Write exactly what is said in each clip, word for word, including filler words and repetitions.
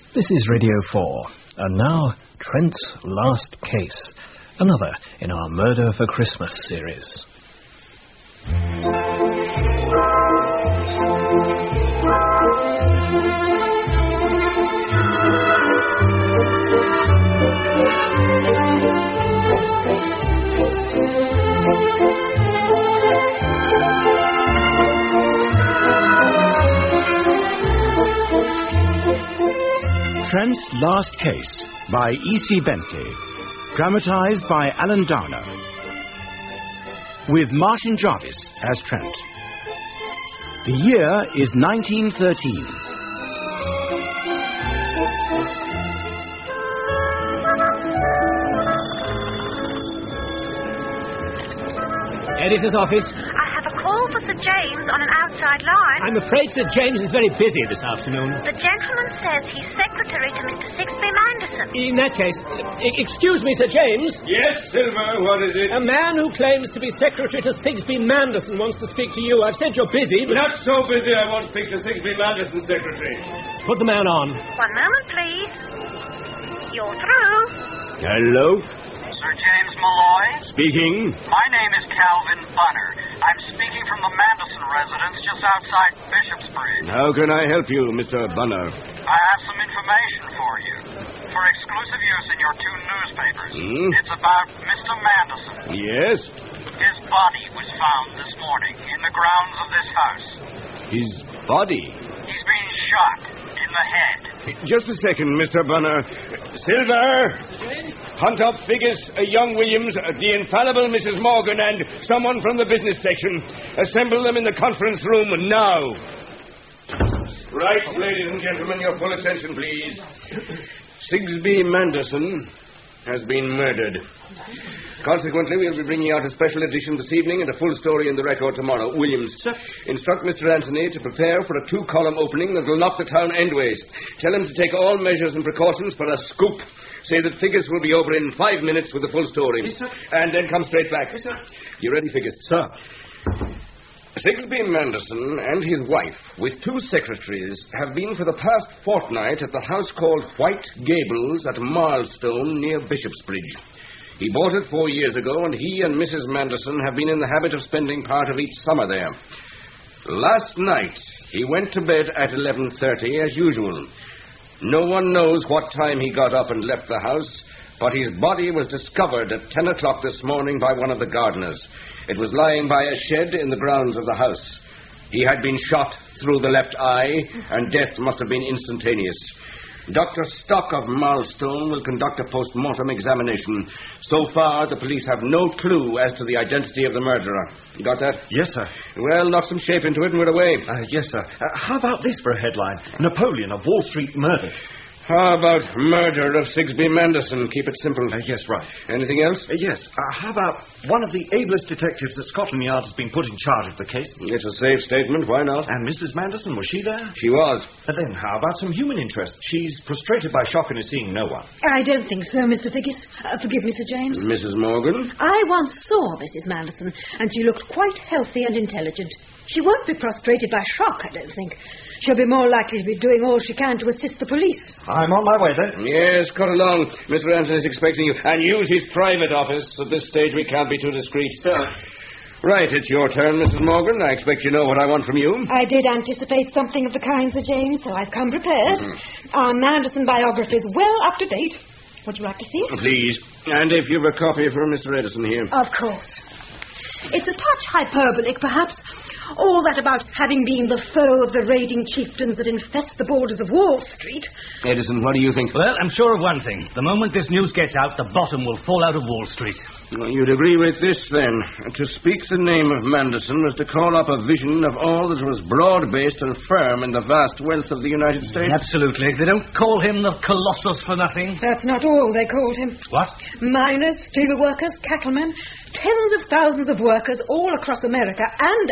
This is Radio four, and now Trent's Last Case, another in our Murder for Christmas series. Trent's Last Case by E C Bentley, dramatized by Alan Downer, with Martin Jarvis as Trent. The year is nineteen thirteen. Editor's office. I have a call for Sir James on an outside line. I'm afraid Sir James is very busy this afternoon. The gentleman says he's secretary to Mister Sixby Manderson. In that case, e- excuse me, Sir James. Yes, Silver, what is it? A man who claims to be secretary to Sigsbee Manderson wants to speak to you. I've said you're busy, but... Not so busy I won't speak to Sigsbee Manderson, secretary. Put the man on. One moment, please. You're through. Hello? Sir James Malloy? Speaking. My name is Calvin Bunner. I'm speaking from the Manderson residence just outside Bishopsbridge. How can I help you, Mister Bunner? I have some information for you. For exclusive use in your two newspapers. Hmm? It's about Mister Manderson. Yes? His body was found this morning in the grounds of this house. His body? He's been shot in the head. Just a second, Mister Bunner. Silver! Hunt up Figgis, uh, young Williams, uh, the infallible Missus Morgan, and someone from the business section. Assemble them in the conference room now. Right, ladies and gentlemen, your full attention, please. Sigsbee Manderson has been murdered. Consequently, we'll be bringing out a special edition this evening and a full story in the Record tomorrow. Williams, sir, instruct Mister Anthony to prepare for a two-column opening that will knock the town endways. Tell him to take all measures and precautions for a scoop. Say that Figgis will be over in five minutes with the full story. Yes, sir. And then come straight back. Yes, sir. You ready, Figgis? Sir. Sigsbee Manderson and his wife, with two secretaries, have been for the past fortnight at the house called White Gables at Marlstone near Bishopsbridge. He bought it four years ago, and he and Missus Manderson have been in the habit of spending part of each summer there. Last night, he went to bed at eleven thirty, as usual. No one knows what time he got up and left the house, but his body was discovered at ten o'clock this morning by one of the gardeners. It was lying by a shed in the grounds of the house. He had been shot through the left eye, and death must have been instantaneous. Doctor Stock of Marlstone will conduct a post-mortem examination. So far, the police have no clue as to the identity of the murderer. You got that? Yes, sir. Well, knock some shape into it and we're away. Uh, yes, sir. Uh, how about this for a headline? Napoleon of Wall Street murdered. How about murder of Sigsbee Manderson? Keep it simple. Uh, yes, right. Anything else? Uh, yes. Uh, how about one of the ablest detectives at Scotland Yard has been put in charge of the case? It's a safe statement. Why not? And Missus Manderson, was she there? She was. Uh, then how about some human interest? She's prostrated by shock and is seeing no one. I don't think so, Mister Figgis. Uh, forgive me, Sir James. Missus Morgan? I once saw Missus Manderson, and she looked quite healthy and intelligent. She won't be prostrated by shock, I don't think. She'll be more likely to be doing all she can to assist the police. I'm on my way, then. Yes, cut along. Mister Anthony's expecting you. And use his private office. At this stage, we can't be too discreet. Sir. Right, it's your turn, Missus Morgan. I expect you know what I want from you. I did anticipate something of the kind, Sir James, so I've come prepared. Mm-hmm. Our Manderson biography is well up to date. Would you like to see it? Please. And if you've a copy for Mister Edison here. Of course. It's a touch hyperbolic, perhaps. All that about having been the foe of the raiding chieftains that infest the borders of Wall Street. Edison, what do you think? Well, I'm sure of one thing. The moment this news gets out, the bottom will fall out of Wall Street. Well, you'd agree with this, then. To speak the name of Manderson was to call up a vision of all that was broad-based and firm in the vast wealth of the United States. Absolutely. They don't call him the Colossus for nothing. That's not all they called him. What? Miners, steel workers, cattlemen, tens of thousands of workers all across America and elsewhere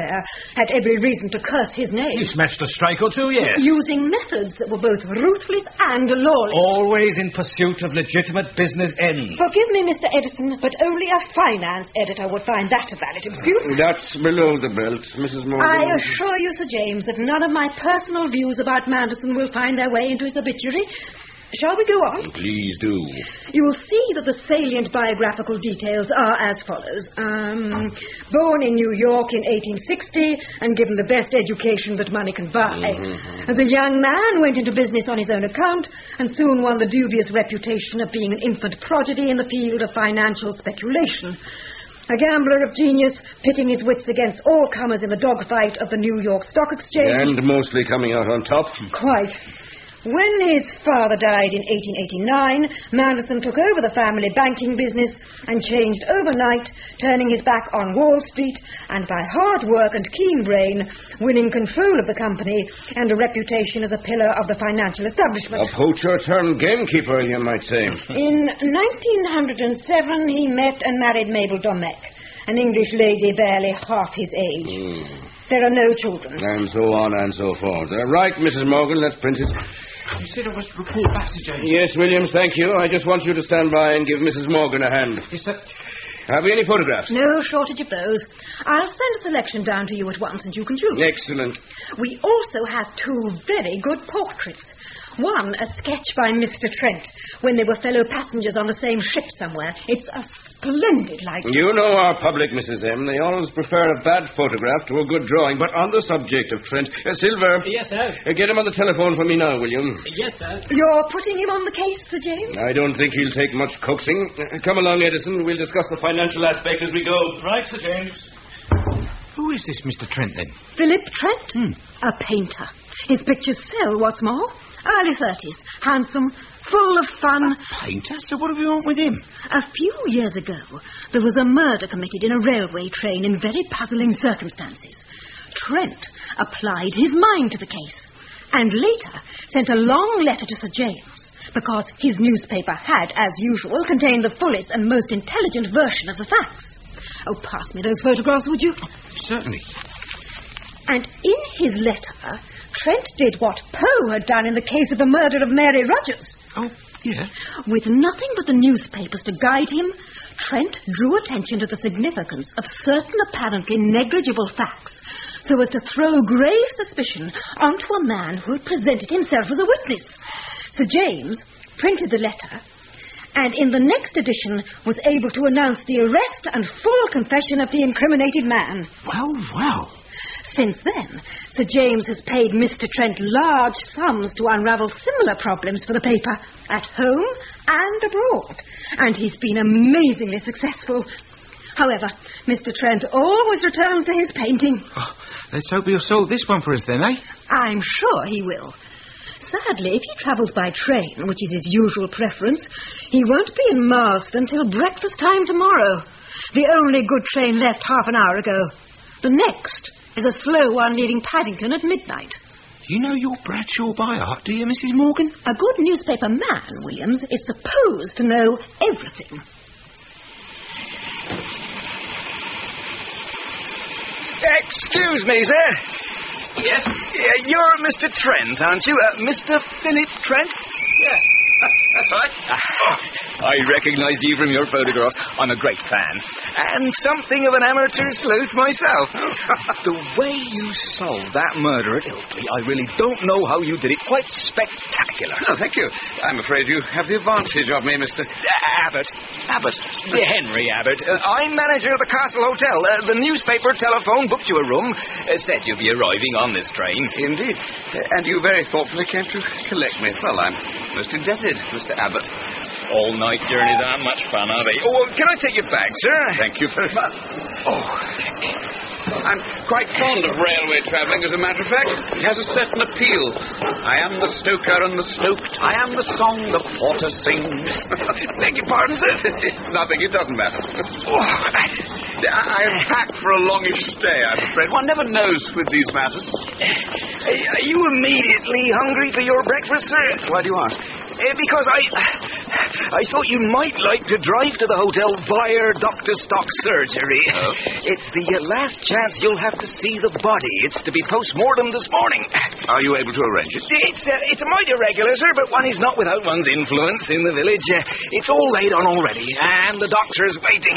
swear, had every reason to curse his name. You smashed a strike or two, yes. Using methods that were both ruthless and lawless. Always in pursuit of legitimate business ends. Forgive me, Mister Edison, but only a finance editor would find that a valid excuse. That's below the belt, Missus Morgan. I assure you, Sir James, that none of my personal views about Manderson will find their way into his obituary. Shall we go on? Please do. You will see that the salient biographical details are as follows. Um, born in New York in eighteen sixty and given the best education that money can buy. Mm-hmm. As a young man, went into business on his own account and soon won the dubious reputation of being an infant prodigy in the field of financial speculation. A gambler of genius, pitting his wits against all comers in the dogfight of the New York Stock Exchange. And mostly coming out on top. Quite. When his father died in eighteen eighty-nine, Manderson took over the family banking business and changed overnight, turning his back on Wall Street and by hard work and keen brain, winning control of the company and a reputation as a pillar of the financial establishment. A poacher turned gamekeeper, you might say. In nineteen oh seven, he met and married Mabel Domecq, an English lady barely half his age. Mm. There are no children. And so on and so forth. Uh, right, Missus Morgan, let's print it. You said I was to report back to James. Yes, Williams, thank you. I just want you to stand by and give Missus Morgan a hand. Yes, sir. Have you any photographs? No shortage of those. I'll send a selection down to you at once and you can choose. Excellent. We also have two very good portraits. One, a sketch by Mister Trent, when they were fellow passengers on the same ship somewhere. It's a splendid likeness. You know our public, Missus M. They always prefer a bad photograph to a good drawing. But on the subject of Trent... Uh, Silver. Yes, sir. Uh, get him on the telephone for me now, William. Yes, sir. You're putting him on the case, Sir James? I don't think he'll take much coaxing. Uh, come along, Edison. We'll discuss the financial aspect as we go. Right, Sir James. Who is this Mister Trent, then? Philip Trent. Hmm. A painter. His pictures sell, what's more. Early thirties, handsome, full of fun. A painter? So what do we want with him? A few years ago, there was a murder committed in a railway train in very puzzling circumstances. Trent applied his mind to the case and later sent a long letter to Sir James because his newspaper had, as usual, contained the fullest and most intelligent version of the facts. Oh, pass me those photographs, would you? Certainly. And in his letter, Trent did what Poe had done in the case of the murder of Mary Rogers. Oh, yeah? With nothing but the newspapers to guide him, Trent drew attention to the significance of certain apparently negligible facts so as to throw grave suspicion onto a man who had presented himself as a witness. Sir James printed the letter and in the next edition was able to announce the arrest and full confession of the incriminated man. Well, well. Since then, Sir James has paid Mister Trent large sums to unravel similar problems for the paper, at home and abroad. And he's been amazingly successful. However, Mister Trent always returns to his painting. Oh, let's hope he'll solve this one for us then, eh? I'm sure he will. Sadly, if he travels by train, which is his usual preference, he won't be in Marsden till breakfast time tomorrow. The only good train left half an hour ago. The next is a slow one leaving Paddington at midnight. You know your Bradshaw by heart, do you, Missus Morgan? A good newspaper man, Williams, is supposed to know everything. Excuse me, sir. Yes? Yeah, you're Mister Trent, aren't you? Uh, Mister Philip Trent? Yes, that's right. I recognise you from your photographs. I'm a great fan. And something of an amateur sleuth myself. The way you solved that murder at Ilkley, I really don't know how you did it. Quite spectacular. Oh, thank you. I'm afraid you have the advantage of me, Mister Uh, Abbott. Abbott. Henry Abbott. Uh, I'm manager of the Castle Hotel. Uh, the newspaper telephone booked you a room. Uh, said you'd be arriving on this train. Indeed. Uh, and you very thoughtfully came to collect me. Well, I'm most indebted, Mister Abbott. All-night journeys aren't much fun, are they? Oh, can I take your bag, sir? Thank you very much. Oh, I'm quite fond of railway travelling, as a matter of fact. It has a certain appeal. I am the stoker and the stoked. I am the song the porter sings. Beg your pardon, sir? It's nothing. It doesn't matter. Oh, I'm packed for a longish stay, I'm afraid. One never knows with these matters. Are you immediately hungry for your breakfast, sir? Why do you ask? Uh, because I... I thought you might like to drive to the hotel via Doctor Stock's surgery. Oh? It's the uh, last chance you'll have to see the body. It's to be post-mortem this morning. Are you able to arrange it? It's uh, it's a mite irregular, sir, but one is not without one's influence in the village. Uh, it's all laid on already, and the doctor is waiting.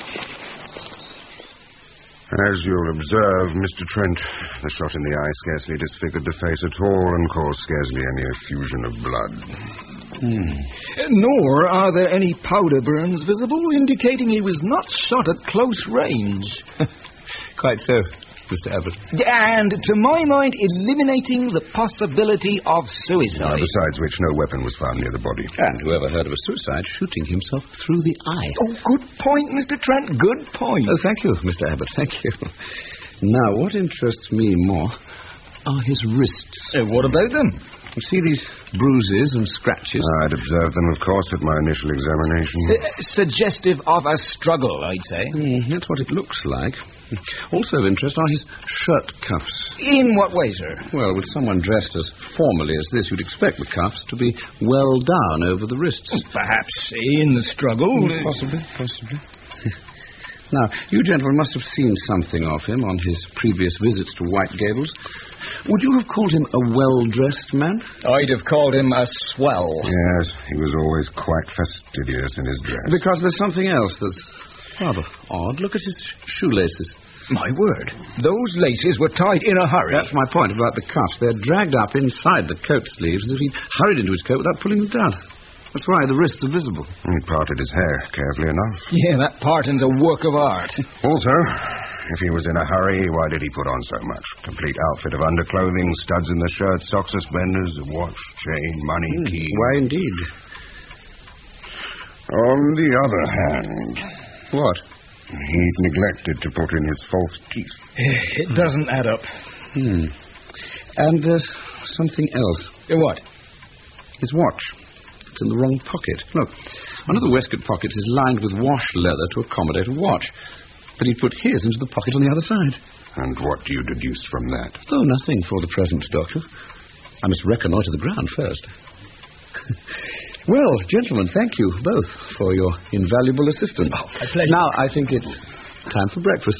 As you'll observe, Mister Trent, the shot in the eye scarcely disfigured the face at all and caused scarcely any effusion of blood. Hmm. Nor are there any powder burns visible, indicating he was not shot at close range. Quite so, Mister Abbott. And, to my mind, eliminating the possibility of suicide. Uh, besides which, no weapon was found near the body. And whoever heard of a suicide shooting himself through the eye? Oh, good point, Mister Trent, good point. Oh, thank you, Mister Abbott, thank you. Now, what interests me more are his wrists. Uh, what about them? You see these bruises and scratches? I'd observed them, of course, at my initial examination. Uh, suggestive of a struggle, I'd say. Mm, that's what it looks like. Also of interest are his shirt cuffs. In what way, sir? Well, with someone dressed as formally as this, you'd expect the cuffs to be well down over the wrists. Perhaps in the struggle. Mm, possibly, possibly. Now, you gentlemen must have seen something of him on his previous visits to White Gables. Would you have called him a well-dressed man? I'd have called him a swell. Yes, he was always quite fastidious in his dress. Because there's something else that's rather odd. Look at his shoelaces. My word. Those laces were tied in a hurry. That's my point about the cuffs. They're dragged up inside the coat sleeves as if he'd hurried into his coat without pulling them down. That's why the wrists are visible. He parted his hair carefully enough. Yeah, that parting's a work of art. Also, if he was in a hurry, why did he put on so much? Complete outfit of underclothing, studs in the shirt, socks suspenders, a watch, chain, money, mm, key. Why, indeed. On the other hand... What? He'd neglected to put in his false teeth. It doesn't add up. Hmm. And there's something else. What? His watch. It's in the wrong pocket. Look, one of the waistcoat pockets is lined with wash leather to accommodate a watch. But he put his into the pocket on the other side. And what do you deduce from that? Oh, nothing for the present, Doctor. I must reconnoitre the ground first. Well, gentlemen, thank you both for your invaluable assistance. Oh, my pleasure. Now, I think it's time for breakfast.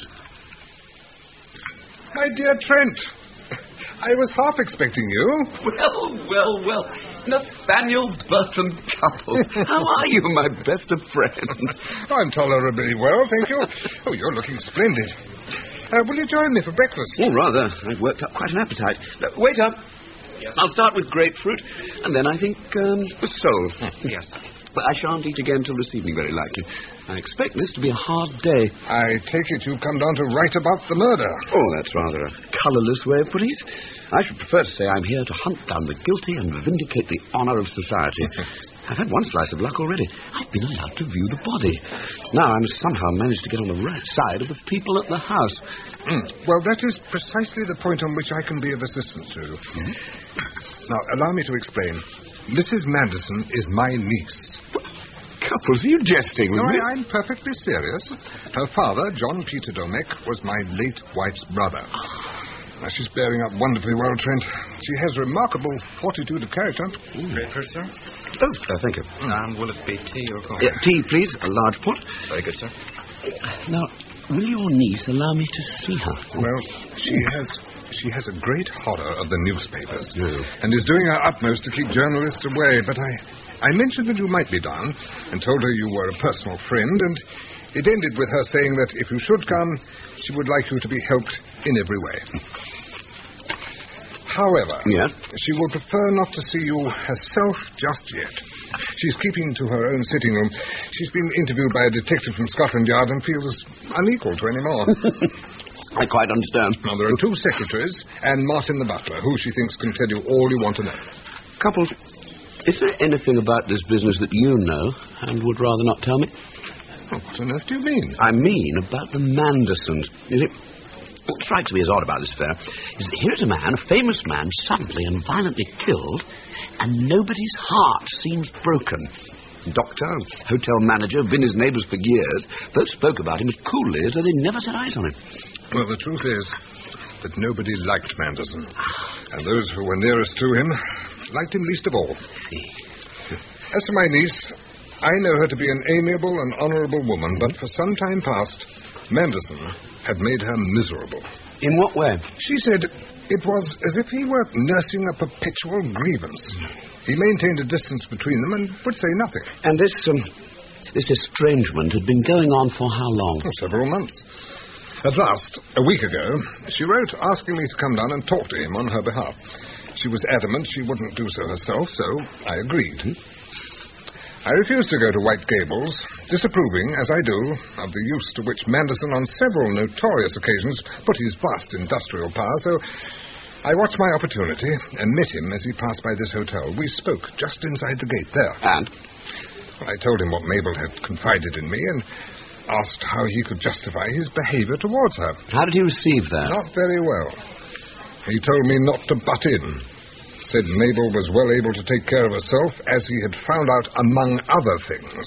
My dear Trent, I was half expecting you. Well, well, well. Nathaniel Burton Couple. How are you, my best of friends? I'm tolerably well, thank you. Oh, you're looking splendid. Uh, will you join me for breakfast? Oh, rather. I've worked up quite an appetite. Uh, wait up. Yes. I'll start with grapefruit, and then I think, um, sole. Yes. But I shan't eat again till this evening, very likely. I expect this to be a hard day. I take it you've come down to write about the murder. Oh, that's rather a colourless way of putting it. I should prefer to say I'm here to hunt down the guilty and vindicate the honour of society. I've had one slice of luck already. I've been allowed to view the body. Now I must somehow manage to get on the right side of the people at the house. Mm. Well, that is precisely the point on which I can be of assistance to you. Mm-hmm. Now, allow me to explain. Missus Manderson is my niece. Couples, are you jesting with no, me? I, I'm perfectly serious. Her father, John Peter Domek, was my late wife's brother. Now, she's bearing up wonderfully well, Trent. She has remarkable fortitude of character. Breakfast, sir? Oh, uh, thank you. And will it be tea or coffee? Yeah, tea, please. A large pot. Very good, sir. Now, will your niece allow me to see her? Well, she has... She has a great horror of the newspapers yeah. and is doing her utmost to keep journalists away. But I, I mentioned that you might be down and told her you were a personal friend, and it ended with her saying that if you should come, she would like you to be helped in every way. However, yeah? she will prefer not to see you herself just yet. She's keeping to her own sitting room. She's been interviewed by a detective from Scotland Yard and feels unequal to any more. I quite understand. Now, there are two secretaries and Martin the butler, who she thinks can tell you all you want to know. Couples, is there anything about this business that you know and would rather not tell me? Oh, what on earth do you mean? I mean about the Mandersons. Is it... What strikes me as odd about this affair is that here is a man, a famous man, suddenly and violently killed, and nobody's heart seems broken. Doctor, hotel manager, been his neighbours for years. Both spoke about him as coolly as though they never set eyes on him. Well, the truth is that nobody liked Manderson. And those who were nearest to him liked him least of all. As for my niece, I know her to be an amiable and honourable woman, but for some time past, Manderson had made her miserable. In what way? She said it was as if he were nursing a perpetual grievance. He maintained a distance between them and would say nothing. And this, um, this estrangement had been going on for how long? Oh, several months. At last, a week ago, she wrote asking me to come down and talk to him on her behalf. She was adamant she wouldn't do so herself, so I agreed. Hmm? I refused to go to White Gables, disapproving, as I do, of the use to which Manderson on several notorious occasions put his vast industrial power, so I watched my opportunity and met him as he passed by this hotel. We spoke just inside the gate there. And? Well, I told him what Mabel had confided in me and asked how he could justify his behaviour towards her. How did he receive that? Not very well. He told me not to butt in. Said Mabel was well able to take care of herself, as he had found out among other things.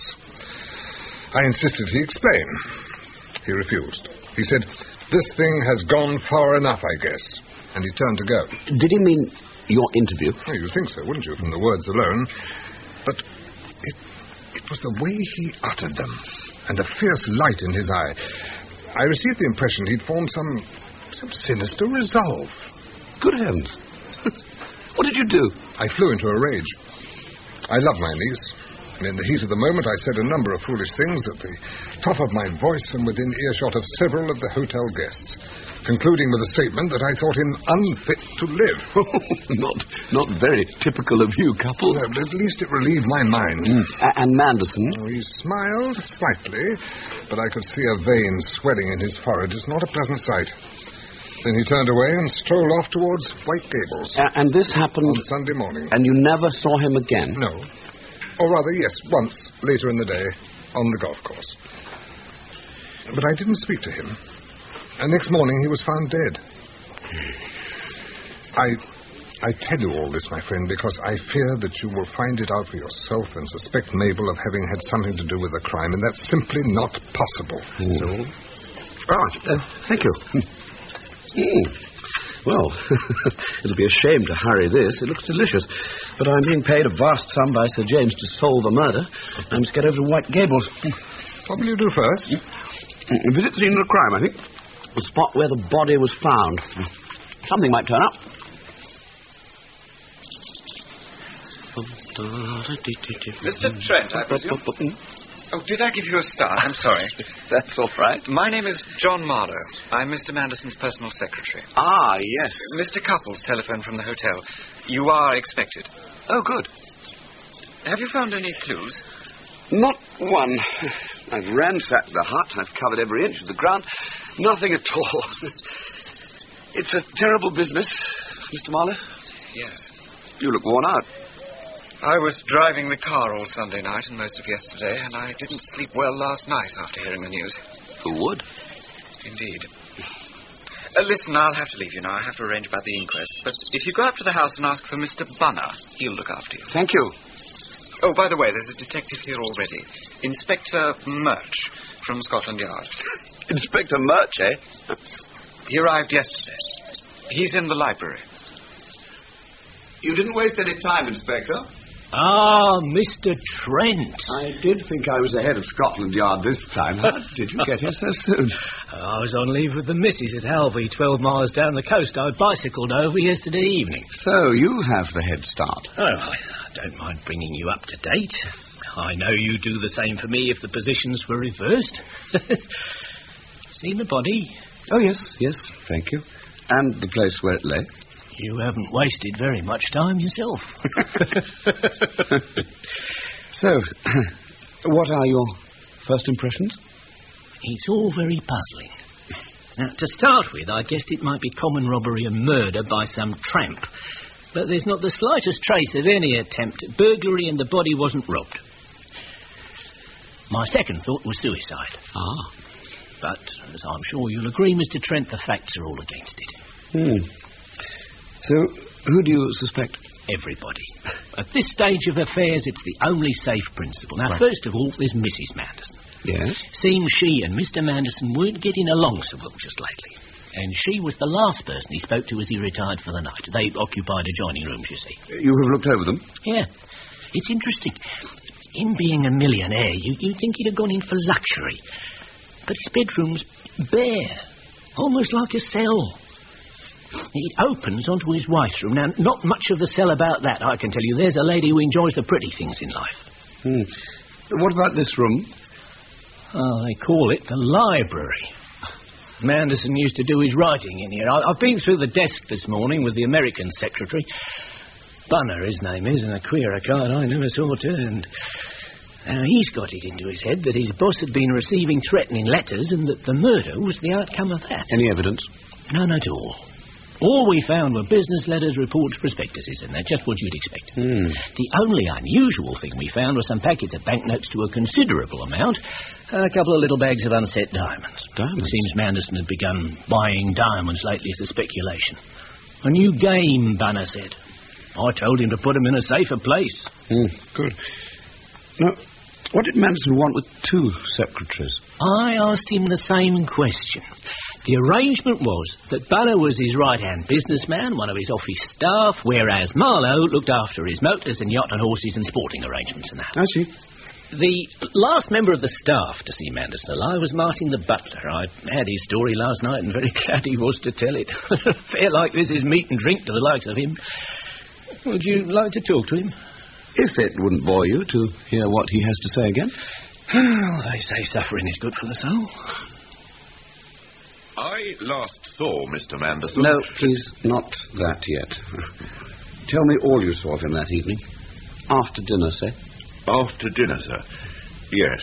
I insisted he explain. He refused. He said, this thing has gone far enough, I guess. And he turned to go. Did he mean your interview? Oh, you'd think so, wouldn't you, from the words alone? But it, it was the way he uttered them, and a fierce light in his eye. I received the impression he'd formed some, some sinister resolve. Good heavens. What did you do? I flew into a rage. I love my niece, and in the heat of the moment I said a number of foolish things at the top of my voice and within earshot of several of the hotel guests, concluding with a statement that I thought him unfit to live. not not very typical of you couples. Well, at least it relieved my mind. Mm. A- and Manderson? Oh, he smiled slightly, but I could see a vein swelling in his forehead. It's not a pleasant sight. Then he turned away and strolled off towards White Gables. Uh, and this happened... On Sunday morning. And you never saw him again? No. Or rather, yes, once, later in the day, on the golf course. But I didn't speak to him. And next morning he was found dead. I... I tell you all this, my friend, because I fear that you will find it out for yourself and suspect Mabel of having had something to do with the crime, and that's simply not possible. Mm. So... Right. Uh, thank you. Mm. Well, it'll be a shame to hurry this. It looks delicious. But I'm being paid a vast sum by Sir James to solve the murder. I must get over to White Gables. What will you do first? Mm. Visit the scene of the crime, I think. The spot where the body was found. Something might turn up. Mister Trent, I presume? Oh, did I give you a start? I'm sorry. That's all right. My name is John Marlowe. I'm Mister Manderson's personal secretary. Ah, yes. Mister Couples telephoned from the hotel. You are expected. Oh, good. Have you found any clues? Not one. I've ransacked the hut. I've covered every inch of the ground. Nothing at all. It's a terrible business, Mister Marlowe. Yes. You look worn out. I was driving the car all Sunday night and most of yesterday, and I didn't sleep well last night after hearing the news. Who would? Indeed. Uh, listen, I'll have to leave you now. I have to arrange about the inquest. But if you go up to the house and ask for Mister Bunner, he'll look after you. Thank you. Oh, by the way, there's a detective here already. Inspector Murch from Scotland Yard. Inspector Murch, eh? He arrived yesterday. He's in the library. You didn't waste any time, Inspector. Ah, Mister Trent. I did think I was ahead of Scotland Yard this time. How did you get here so soon? I was on leave with the missus at Halvey, twelve miles down the coast. I bicycled over yesterday evening. So you have the head start. Oh, I don't mind bringing you up to date. I know you'd do the same for me if the positions were reversed. Seen the body? Oh, yes, yes, thank you. And the place where it lay? You haven't wasted very much time yourself. So, what are your first impressions? It's all very puzzling. Now, to start with, I guessed it might be common robbery and murder by some tramp. But there's not the slightest trace of any attempt at burglary, and the body wasn't robbed. My second thought was suicide. Ah. But, as I'm sure you'll agree, Mister Trent, the facts are all against it. Hmm. So, who do you suspect? everybody. At this stage of affairs, it's the only safe principle. Now, Right. first of all, there's Missus Manderson. Yes? Seems she and Mister Manderson weren't getting along so well just lately. And she was the last person he spoke to as he retired for the night. They occupied adjoining rooms, you see. You have looked over them? Yeah. It's interesting. In being a millionaire, you, you'd think he'd have gone in for luxury. But his bedroom's bare. Almost like a cell. It opens onto his wife's room. Now, not much of the cell about that, I can tell you. There's a lady who enjoys the pretty things in life. Hmm. What about this room? Oh, they call it the library. Manderson used to do his writing in here. I, I've been through the desk this morning with the American secretary. Bunner, his name is, and a queer card I never saw turned. Now, he's got it into his head that his boss had been receiving threatening letters and that the murder was the outcome of that. Any evidence? None at all. All we found were business letters, reports, prospectuses, and they're just what you'd expect. Hmm. The only unusual thing we found were some packets of banknotes to a considerable amount, a couple of little bags of unset diamonds. Diamonds? It seems Manderson had begun buying diamonds lately as a speculation. A new game, Bunner said. I told him to put them in a safer place. Hmm. Good. Now, what did Manderson want with two secretaries? I asked him the same question. The arrangement was that Bunner was his right-hand businessman, one of his office staff, whereas Marlowe looked after his motors and yacht and horses and sporting arrangements and that. I see. The last member of the staff to see Manderson alive was Martin the butler. I had his story last night and very glad he was to tell it. A affair like this is meat and drink to the likes of him. Would you like to talk to him? If it wouldn't bore you to hear what he has to say again. Oh, they say suffering is good for the soul. I last saw Mister Manderson. No, please, not that yet. Tell me all you saw of him that evening. After dinner, say. After dinner, sir? Yes.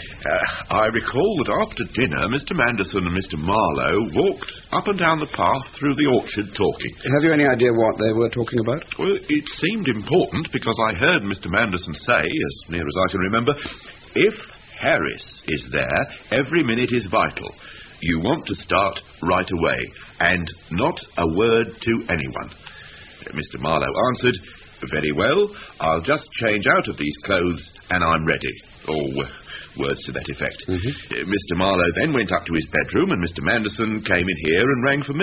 Uh, I recall that after dinner, Mister Manderson and Mister Marlowe walked up and down the path through the orchard talking. Have you any idea what they were talking about? Well, it seemed important because I heard Mister Manderson say, as near as I can remember, if Harris is there, every minute is vital. You want to start right away, and not a word to anyone. Mister Marlowe answered, very well, I'll just change out of these clothes and I'm ready. Or uh, words to that effect. Mm-hmm. Mister Marlowe then went up to his bedroom and Mister Manderson came in here and rang for me.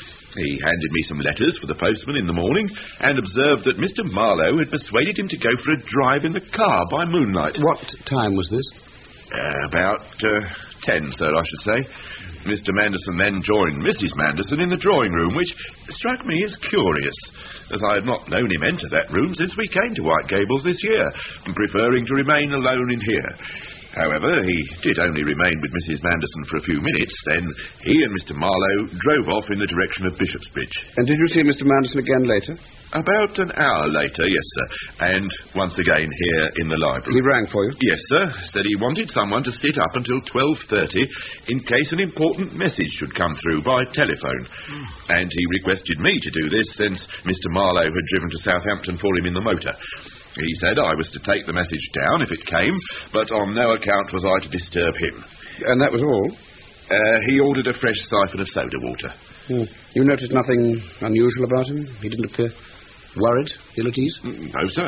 He handed me some letters for the postman in the morning and observed that Mister Marlowe had persuaded him to go for a drive in the car by moonlight. What time was this? Uh, about uh, ten, sir, I should say. Mister Manderson then joined Missus Manderson in the drawing room, which struck me as curious, as I had not known him enter that room since we came to White Gables this year, preferring to remain alone in here. However, he did only remain with Missus Manderson for a few minutes. Then he and Mister Marlowe drove off in the direction of Bishopsbridge. And did you see Mister Manderson again later? About an hour later, yes, sir. And once again here in the library. He rang for you? Yes, sir. Said he wanted someone to sit up until twelve thirty in case an important message should come through by telephone. Mm. And he requested me to do this since Mister Marlowe had driven to Southampton for him in the motor. He said I was to take the message down if it came, but on no account was I to disturb him. And that was all? Uh, he ordered a fresh siphon of soda water. Hmm. You noticed nothing unusual about him? He didn't appear worried, ill at ease? No, sir.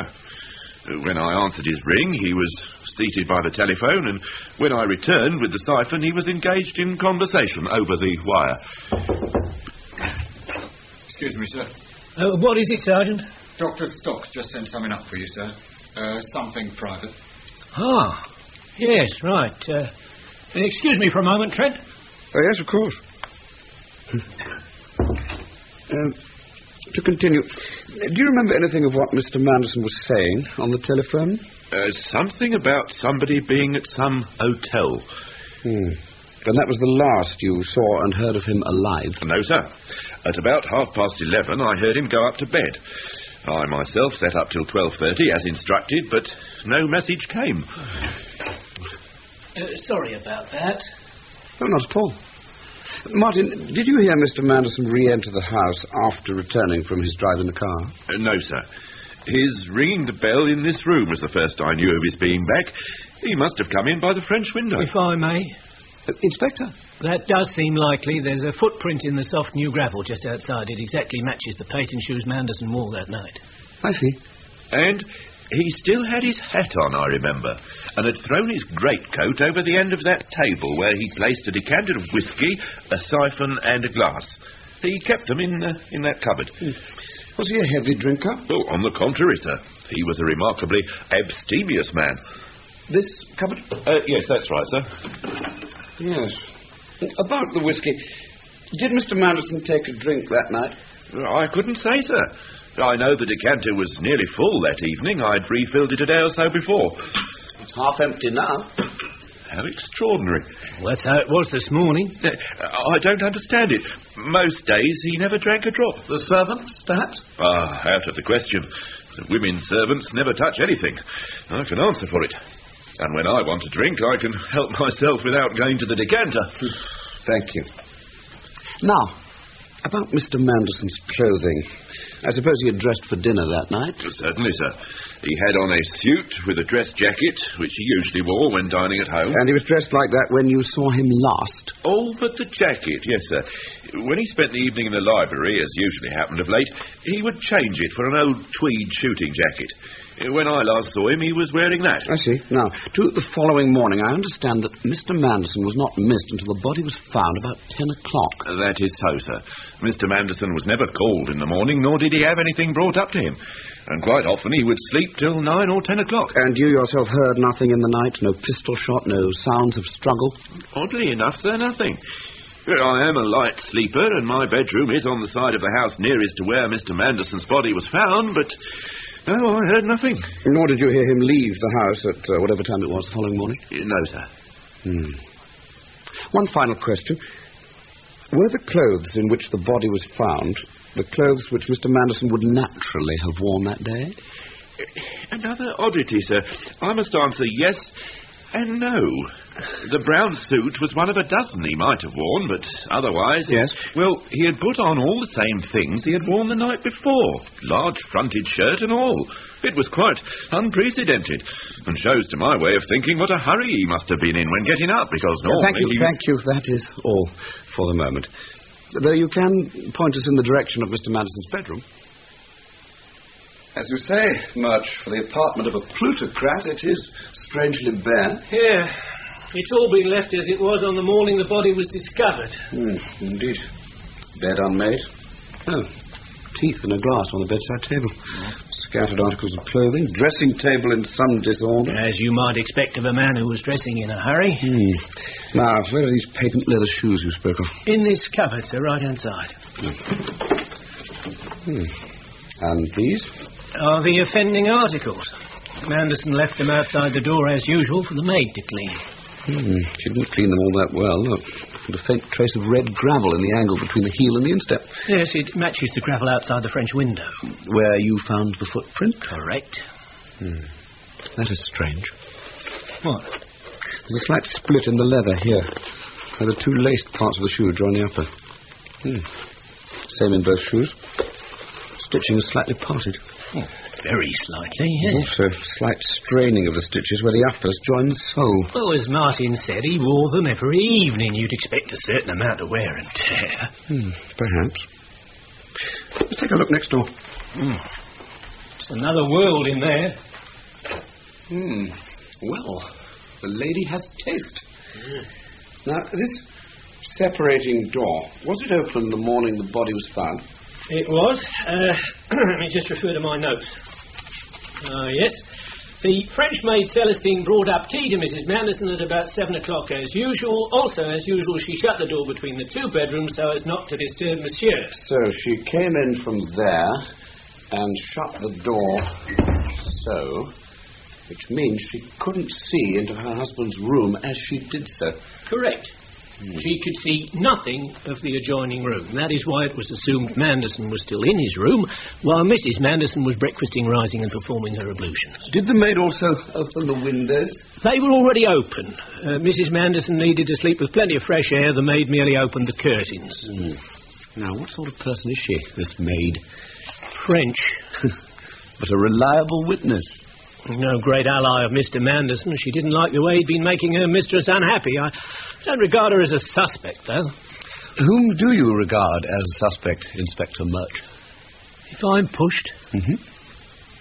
When I answered his ring, he was seated by the telephone, and when I returned with the siphon, he was engaged in conversation over the wire. Excuse me, sir. Uh, what is it, Sergeant? Doctor Stocks just sent something up for you, sir. Uh, something private. Ah, yes, right. Uh, excuse me for a moment, Trent. Oh, yes, of course. uh, to continue, do you remember anything of what Mister Manderson was saying on the telephone? Uh, something about somebody being at some hotel. Hmm. And that was the last you saw and heard of him alive? No, sir. At about half past eleven, I heard him go up to bed. I myself sat up till twelve thirty, as instructed, but no message came. Uh, sorry about that. Oh, not at all. Martin, did you hear Mister Manderson re-enter the house after returning from his drive in the car? Uh, no, sir. His ringing the bell in this room was the first I knew of his being back. He must have come in by the French window. If I may. Uh, Inspector? That does seem likely. There's a footprint in the soft new gravel just outside. It exactly matches the patent shoes Manderson wore that night. I see. And he still had his hat on, I remember, and had thrown his greatcoat over the end of that table where he placed a decanter of whisky, a siphon, and a glass. He kept them in, uh, in that cupboard. Hmm. Was he a heavy drinker? Oh, on the contrary, sir. He was a remarkably abstemious man. This cupboard? Uh, yes, that's right, sir. Yes. About the whisky, did Mister Manderson take a drink that night? I couldn't say, sir. I know the decanter was nearly full that evening. I'd refilled it a day or so before. It's half empty now. How extraordinary. Well, that's how it was this morning. Uh, I don't understand it. Most days he never drank a drop. The servants, perhaps? Ah, out of the question. The women servants never touch anything. I can answer for it. And when I want a drink, I can help myself without going to the decanter. Thank you. Now, about Mister Manderson's clothing. I suppose he had dressed for dinner that night? Certainly, sir. He had on a suit with a dress jacket, which he usually wore when dining at home. And he was dressed like that when you saw him last? All but the jacket, yes, sir. When he spent the evening in the library, as usually happened of late, he would change it for an old tweed shooting jacket. When I last saw him, he was wearing that. I see. Now, to the following morning, I understand that Mister Manderson was not missed until the body was found about ten o'clock. That is so, sir. Mister Manderson was never called in the morning, nor did he have anything brought up to him. And quite often he would sleep till nine or ten o'clock. And you yourself heard nothing in the night? No pistol shot, no sounds of struggle? Oddly enough, sir, nothing. I am a light sleeper, and my bedroom is on the side of the house nearest to where Mister Manderson's body was found, but... no, I heard nothing. Nor did you hear him leave the house at uh, whatever time it was the following morning? No, sir. Hmm. One final question. Were the clothes in which the body was found the clothes which Mister Manderson would naturally have worn that day? Another oddity, sir. I must answer yes and no. The brown suit was one of a dozen he might have worn, but otherwise... Yes? Well, he had put on all the same things he had worn the night before. Large-fronted shirt and all. It was quite unprecedented, and shows to my way of thinking what a hurry he must have been in when getting up, because normally... Thank you, he... thank you. That is all for the moment. Though you can point us in the direction of Mister Manderson's bedroom. As you say, Murch, for the apartment of a plutocrat, it is strangely bare. Yeah. It's all been left as it was on the morning the body was discovered. Mm, indeed. Bed unmade. Oh, teeth in a glass on the bedside table. Scattered articles of clothing. Dressing table in some disorder. As you might expect of a man who was dressing in a hurry. Hmm. Now, where are these patent leather shoes you spoke of? In this cupboard, sir, right-hand side. Hmm. And these? Are the offending articles. Manderson left them outside the door as usual for the maid to clean. Hmm. She didn't clean them all that well. Look, and a faint trace of red gravel in the angle between the heel and the instep. Yes, it matches the gravel outside the French window. Where you found the footprint? Correct. Hmm. That is strange. What? There's a slight split in the leather here, where the two laced parts of the shoe join the upper. Hmm. Same in both shoes. Stitching is slightly parted. Oh, very slightly, yes. Also, slight straining of the stitches where the uppers join the sole. Well, as Martin said, he wore them every evening. You'd expect a certain amount of wear and tear. Hmm, perhaps. Let's take a look next door. Hmm. It's another world in there. Hmm. Well, the lady has taste. Mm. Now, this separating door, was it open the morning the body was found? It was. Uh, let me just refer to my notes. Uh, yes. The French maid Celestine brought up tea to Missus Manderson at about seven o'clock as usual. Also, as usual, she shut the door between the two bedrooms so as not to disturb Monsieur. So she came in from there and shut the door so, which means she couldn't see into her husband's room as she did so. Correct. Hmm. She could see nothing of the adjoining room. That is why it was assumed Manderson was still in his room, while Missus Manderson was breakfasting, rising and performing her ablutions. Did the maid also open the windows? They were already open. Uh, Missus Manderson needed to sleep with plenty of fresh air. The maid merely opened the curtains. Hmm. Now, what sort of person is she, this maid? French. But a reliable witness. No great ally of Mister Manderson. She didn't like the way he'd been making her mistress unhappy. I don't regard her as a suspect, though. Whom do you regard as a suspect, Inspector Murch? If I'm pushed, mm-hmm.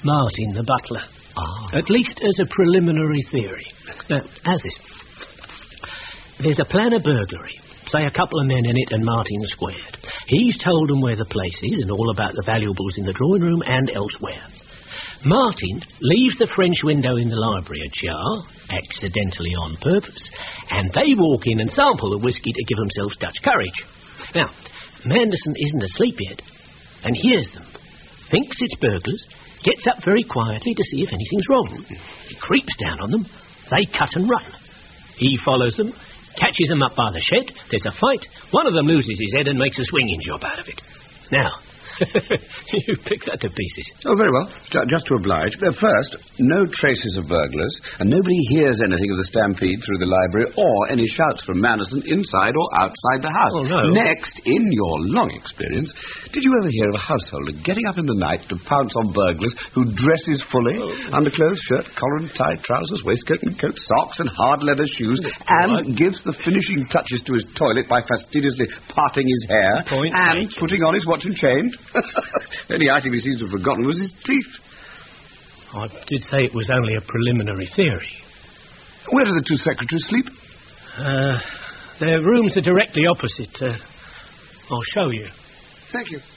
Martin, the butler. Ah. At least as a preliminary theory. Now, how's this? There's a plan of burglary. Say a couple of men in it and Martin squared. He's told them where the place is and all about the valuables in the drawing room and elsewhere. Martin leaves the French window in the library ajar, accidentally on purpose, and they walk in and sample the whiskey to give themselves Dutch courage. Now, Manderson isn't asleep yet, and hears them, thinks it's burglars, gets up very quietly to see if anything's wrong. He creeps down on them, they cut and run. He follows them, catches them up by the shed, there's a fight, one of them loses his head and makes a swinging job out of it. Now, you pick that to pieces. Oh, very well. J- just to oblige. Uh, first, no traces of burglars, and nobody hears anything of the stampede through the library or any shouts from Manderson inside or outside the house. Oh, no. Next, in your long experience, did you ever hear of a householder getting up in the night to pounce on burglars who dresses fully, oh. underclothes, shirt, collar and tie, trousers, waistcoat and coat, socks and hard leather shoes, and right. gives the finishing touches to his toilet by fastidiously parting his hair Point and eight. putting on his watch and chain? The only item he seems to have forgotten was his teeth. I did say it was only a preliminary theory. Where do the two secretaries sleep? Uh, their rooms are directly opposite. Uh, I'll show you. Thank you.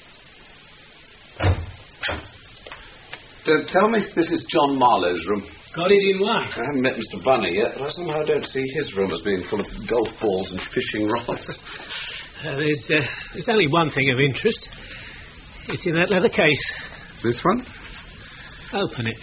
Don't tell me this is John Marlowe's room. Got it in one. I haven't met Mister Bunny yet, but I somehow don't see his room as being full of golf balls and fishing rods. Uh, there's, uh, there's only one thing of interest. It's in that leather case. This one? Open it.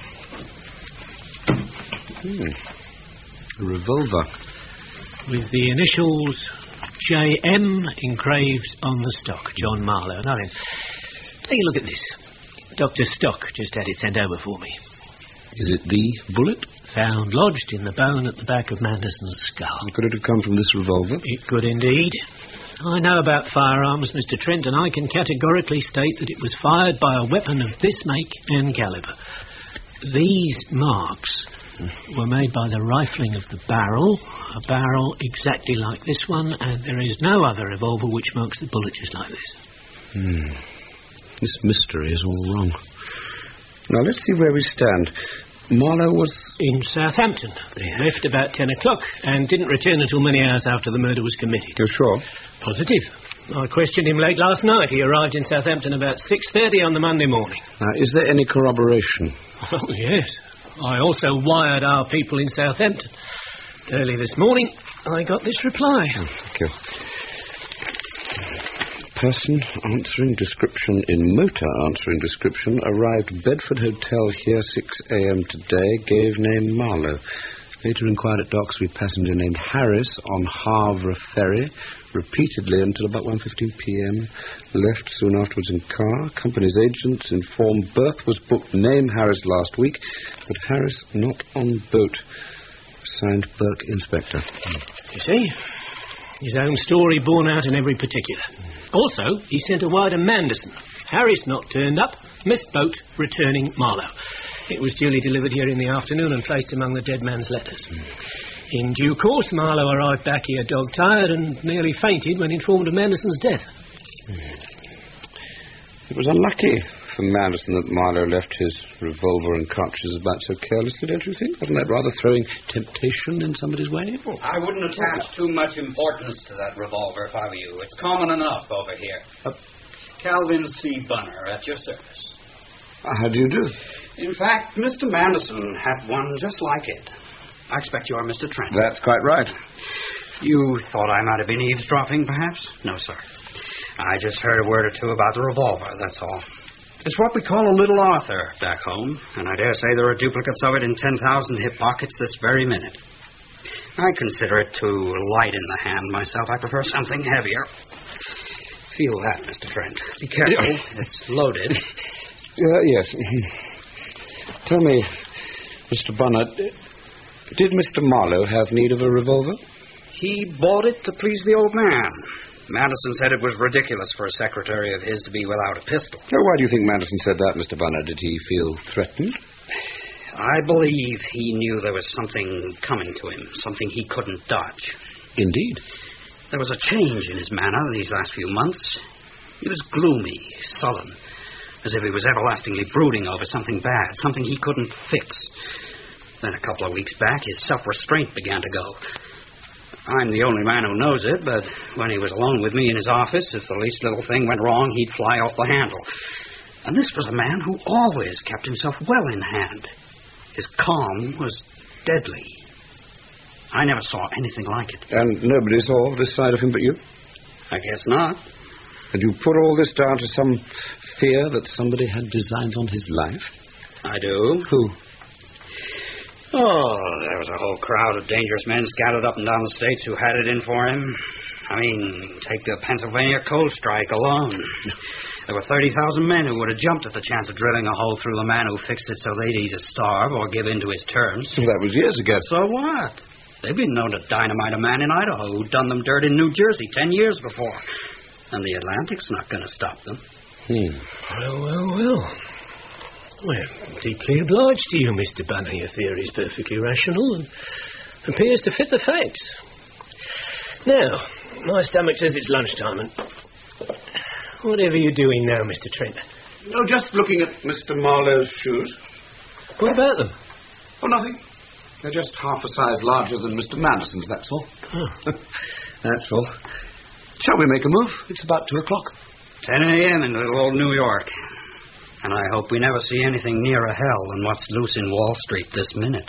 Hmm. A revolver. With the initials J M engraved on the stock. John Marlowe. Now then, take a look at this. Doctor Stock just had it sent over for me. Is it the bullet? Found lodged in the bone at the back of Manderson's skull. Could it have come from this revolver? It could indeed. I know about firearms, Mister Trent, and I can categorically state that it was fired by a weapon of this make and caliber. These marks were made by the rifling of the barrel, a barrel exactly like this one, and there is no other revolver which marks the bullet just like this. Hmm. This mystery is all wrong. Now, let's see where we stand. Marlowe was... in Southampton. He left about ten o'clock and didn't return until many hours after the murder was committed. You're sure? Positive. I questioned him late last night. He arrived in Southampton about six thirty on the Monday morning. Uh, is there any corroboration? Oh, yes. I also wired our people in Southampton. Early this morning, I got this reply. Oh, thank you. Person answering description in motor answering description arrived Bedford Hotel here six a.m. today, gave name Marlowe. Later inquired at docks with passenger named Harris on Havre Ferry, repeatedly until about one fifteen p.m. Left soon afterwards in car. Company's agents informed berth was booked, name Harris last week, but Harris not on boat. Signed Burke Inspector. You see? His own story borne out in every particular. Also, he sent a wire to Manderson. Harris not turned up, missed boat, returning Marlowe. It was duly delivered here in the afternoon and placed among the dead man's letters. Mm. In due course, Marlowe arrived back here dog-tired and nearly fainted when informed of Manderson's death. Mm. It was unlucky for Manderson that Marlowe left his revolver and cartridges about so carelessly, don't you think? Wasn't that rather throwing temptation in somebody's way? Oh, I wouldn't attach too much importance to that revolver if I were you. It's common enough over here. Uh, Calvin C. Bunner, at your service. Uh, how do you do? In fact, Mister Manderson had one just like it. I expect you are Mister Trent. That's quite right. You thought I might have been eavesdropping, perhaps? No, sir. I just heard a word or two about the revolver, that's all. It's what we call a little Arthur back home, and I dare say there are duplicates of it in ten thousand hip pockets this very minute. I consider it too light in the hand myself. I prefer something heavier. Feel that, Mister Trent. Be careful. It's loaded. Uh, yes. Tell me, Mister Bunner, did Mister Marlowe have need of a revolver? He bought it to please the old man. Manderson said it was ridiculous for a secretary of his to be without a pistol. Oh, why do you think Manderson said that, Mister Bunner? Did he feel threatened? I believe he knew there was something coming to him, something he couldn't dodge. Indeed. There was a change in his manner these last few months. He was gloomy, sullen. as if he was everlastingly brooding over something bad, something he couldn't fix. Then a couple of weeks back, his self-restraint began to go. I'm the only man who knows it, but when he was alone with me in his office, if the least little thing went wrong, he'd fly off the handle. And this was a man who always kept himself well in hand. His calm was deadly. I never saw anything like it. And nobody saw this side of him but you? I guess not. And you put all this down to some fear that somebody had designs on his life? I do. Who? Oh, there was a whole crowd of dangerous men scattered up and down the states who had it in for him. I mean, take the Pennsylvania coal strike alone. There were thirty thousand men who would have jumped at the chance of drilling a hole through the man who fixed it so they'd either starve or give in to his terms. Well, that was years ago. So what? They've been known to dynamite a man in Idaho who'd done them dirt in New Jersey ten years before. And the Atlantic's not going to stop them. Hmm. Well, well, well. Well, deeply obliged to you, Mister Banner. Your theory's perfectly rational and appears to fit the facts. Now, my stomach says it's lunchtime, and whatever you're doing now, Mister Trent. Oh, just looking at Mister Marlowe's shoes. What about them? Oh, nothing. They're just half a size larger than Mister Manderson's, that's all. Oh. That's all. Shall we make a move? It's about two o'clock. ten a.m. in little old New York. And I hope we never see anything nearer hell than what's loose in Wall Street this minute.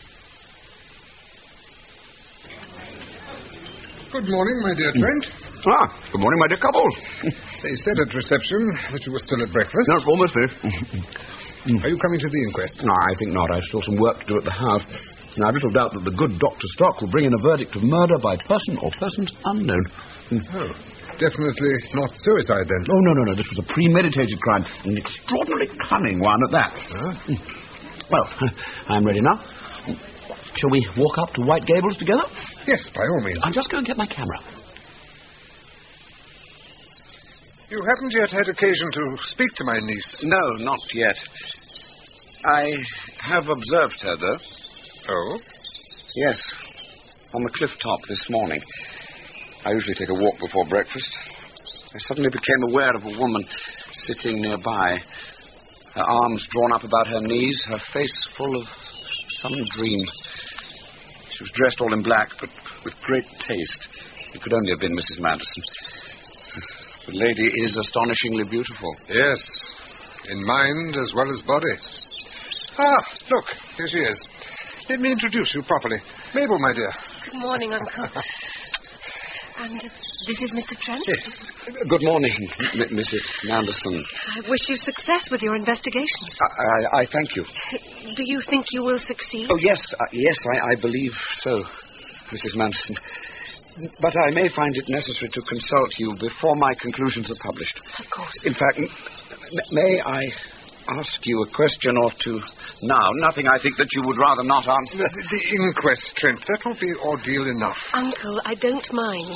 Good morning, my dear Trent. Ah, good morning, my dear couples. They said at reception that you were still at breakfast. No, almost finished. Are you coming to the inquest? No, I think not. I've still some work to do at the house. And I've little doubt that the good Doctor Stock will bring in a verdict of murder by person or persons unknown. Oh, definitely not suicide, then? Oh, no, no, no. This was a premeditated crime. An extraordinarily cunning one at that. Huh? Well, I'm ready now. Shall we walk up to White Gables together? Yes, by all means. I'll just go and get my camera. You haven't yet had occasion to speak to my niece? No, not yet. I have observed her, though. Oh? Yes, on the cliff top this morning. I usually take a walk before breakfast. I suddenly became aware of a woman sitting nearby, her arms drawn up about her knees, her face full of some dream. She was dressed all in black, but with great taste. It could only have been Missus Manderson. The lady is astonishingly beautiful. Yes, in mind as well as body. Ah, look, here she is. Let me introduce you properly. Mabel, my dear. Good morning, Uncle. And this is Mister Trent? Yes. Good morning, M- Missus Manderson. I wish you success with your investigations. I, I, I thank you. Do you think you will succeed? Oh, yes, uh, yes, I, I believe so, Missus Manderson. But I may find it necessary to consult you before my conclusions are published. Of course. In fact, m- may I ask you a question or two now? Nothing, I think, that you would rather not answer. The, the inquest, Trent, that will be ordeal enough. Uncle, I don't mind.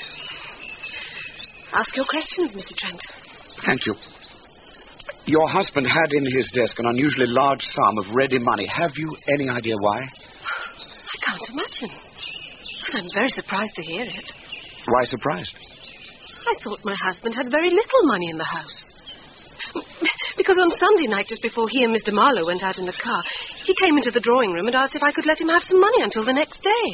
Ask your questions, Mister Trent. Thank you. Your husband had in his desk an unusually large sum of ready money. Have you any idea why? I can't imagine. I'm very surprised to hear it. Why surprised? I thought my husband had very little money in the house. Because on Sunday night, just before he and Mister Marlowe went out in the car, he came into the drawing room and asked if I could let him have some money until the next day.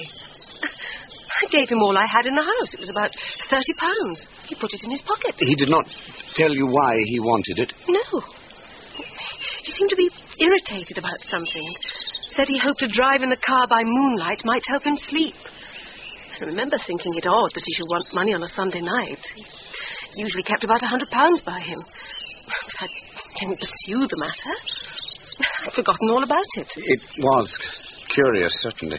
I gave him all I had in the house. It was about thirty pounds. He put it in his pocket. He did not tell you why he wanted it? No. He seemed to be irritated about something. Said he hoped a drive in the car by moonlight might help him sleep. I remember thinking it odd that he should want money on a Sunday night. He usually kept about a hundred pounds by him. But I didn't pursue the matter. I'd forgotten all about it. It was curious, certainly.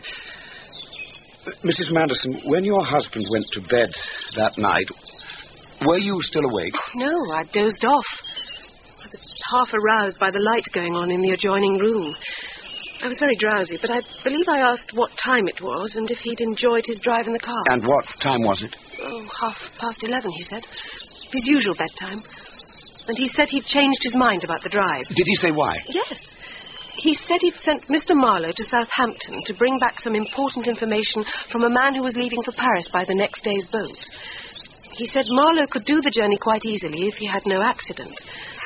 Missus Manderson, when your husband went to bed that night, were you still awake? No, I dozed off. I was half aroused by the light going on in the adjoining room. I was very drowsy, but I believe I asked what time it was and if he'd enjoyed his drive in the car. And what time was it? Oh, half past eleven, he said. His usual bedtime. And he said he'd changed his mind about the drive. Did he say why? Yes. He said he'd sent Mister Marlowe to Southampton to bring back some important information from a man who was leaving for Paris by the next day's boat. He said Marlowe could do the journey quite easily if he had no accident.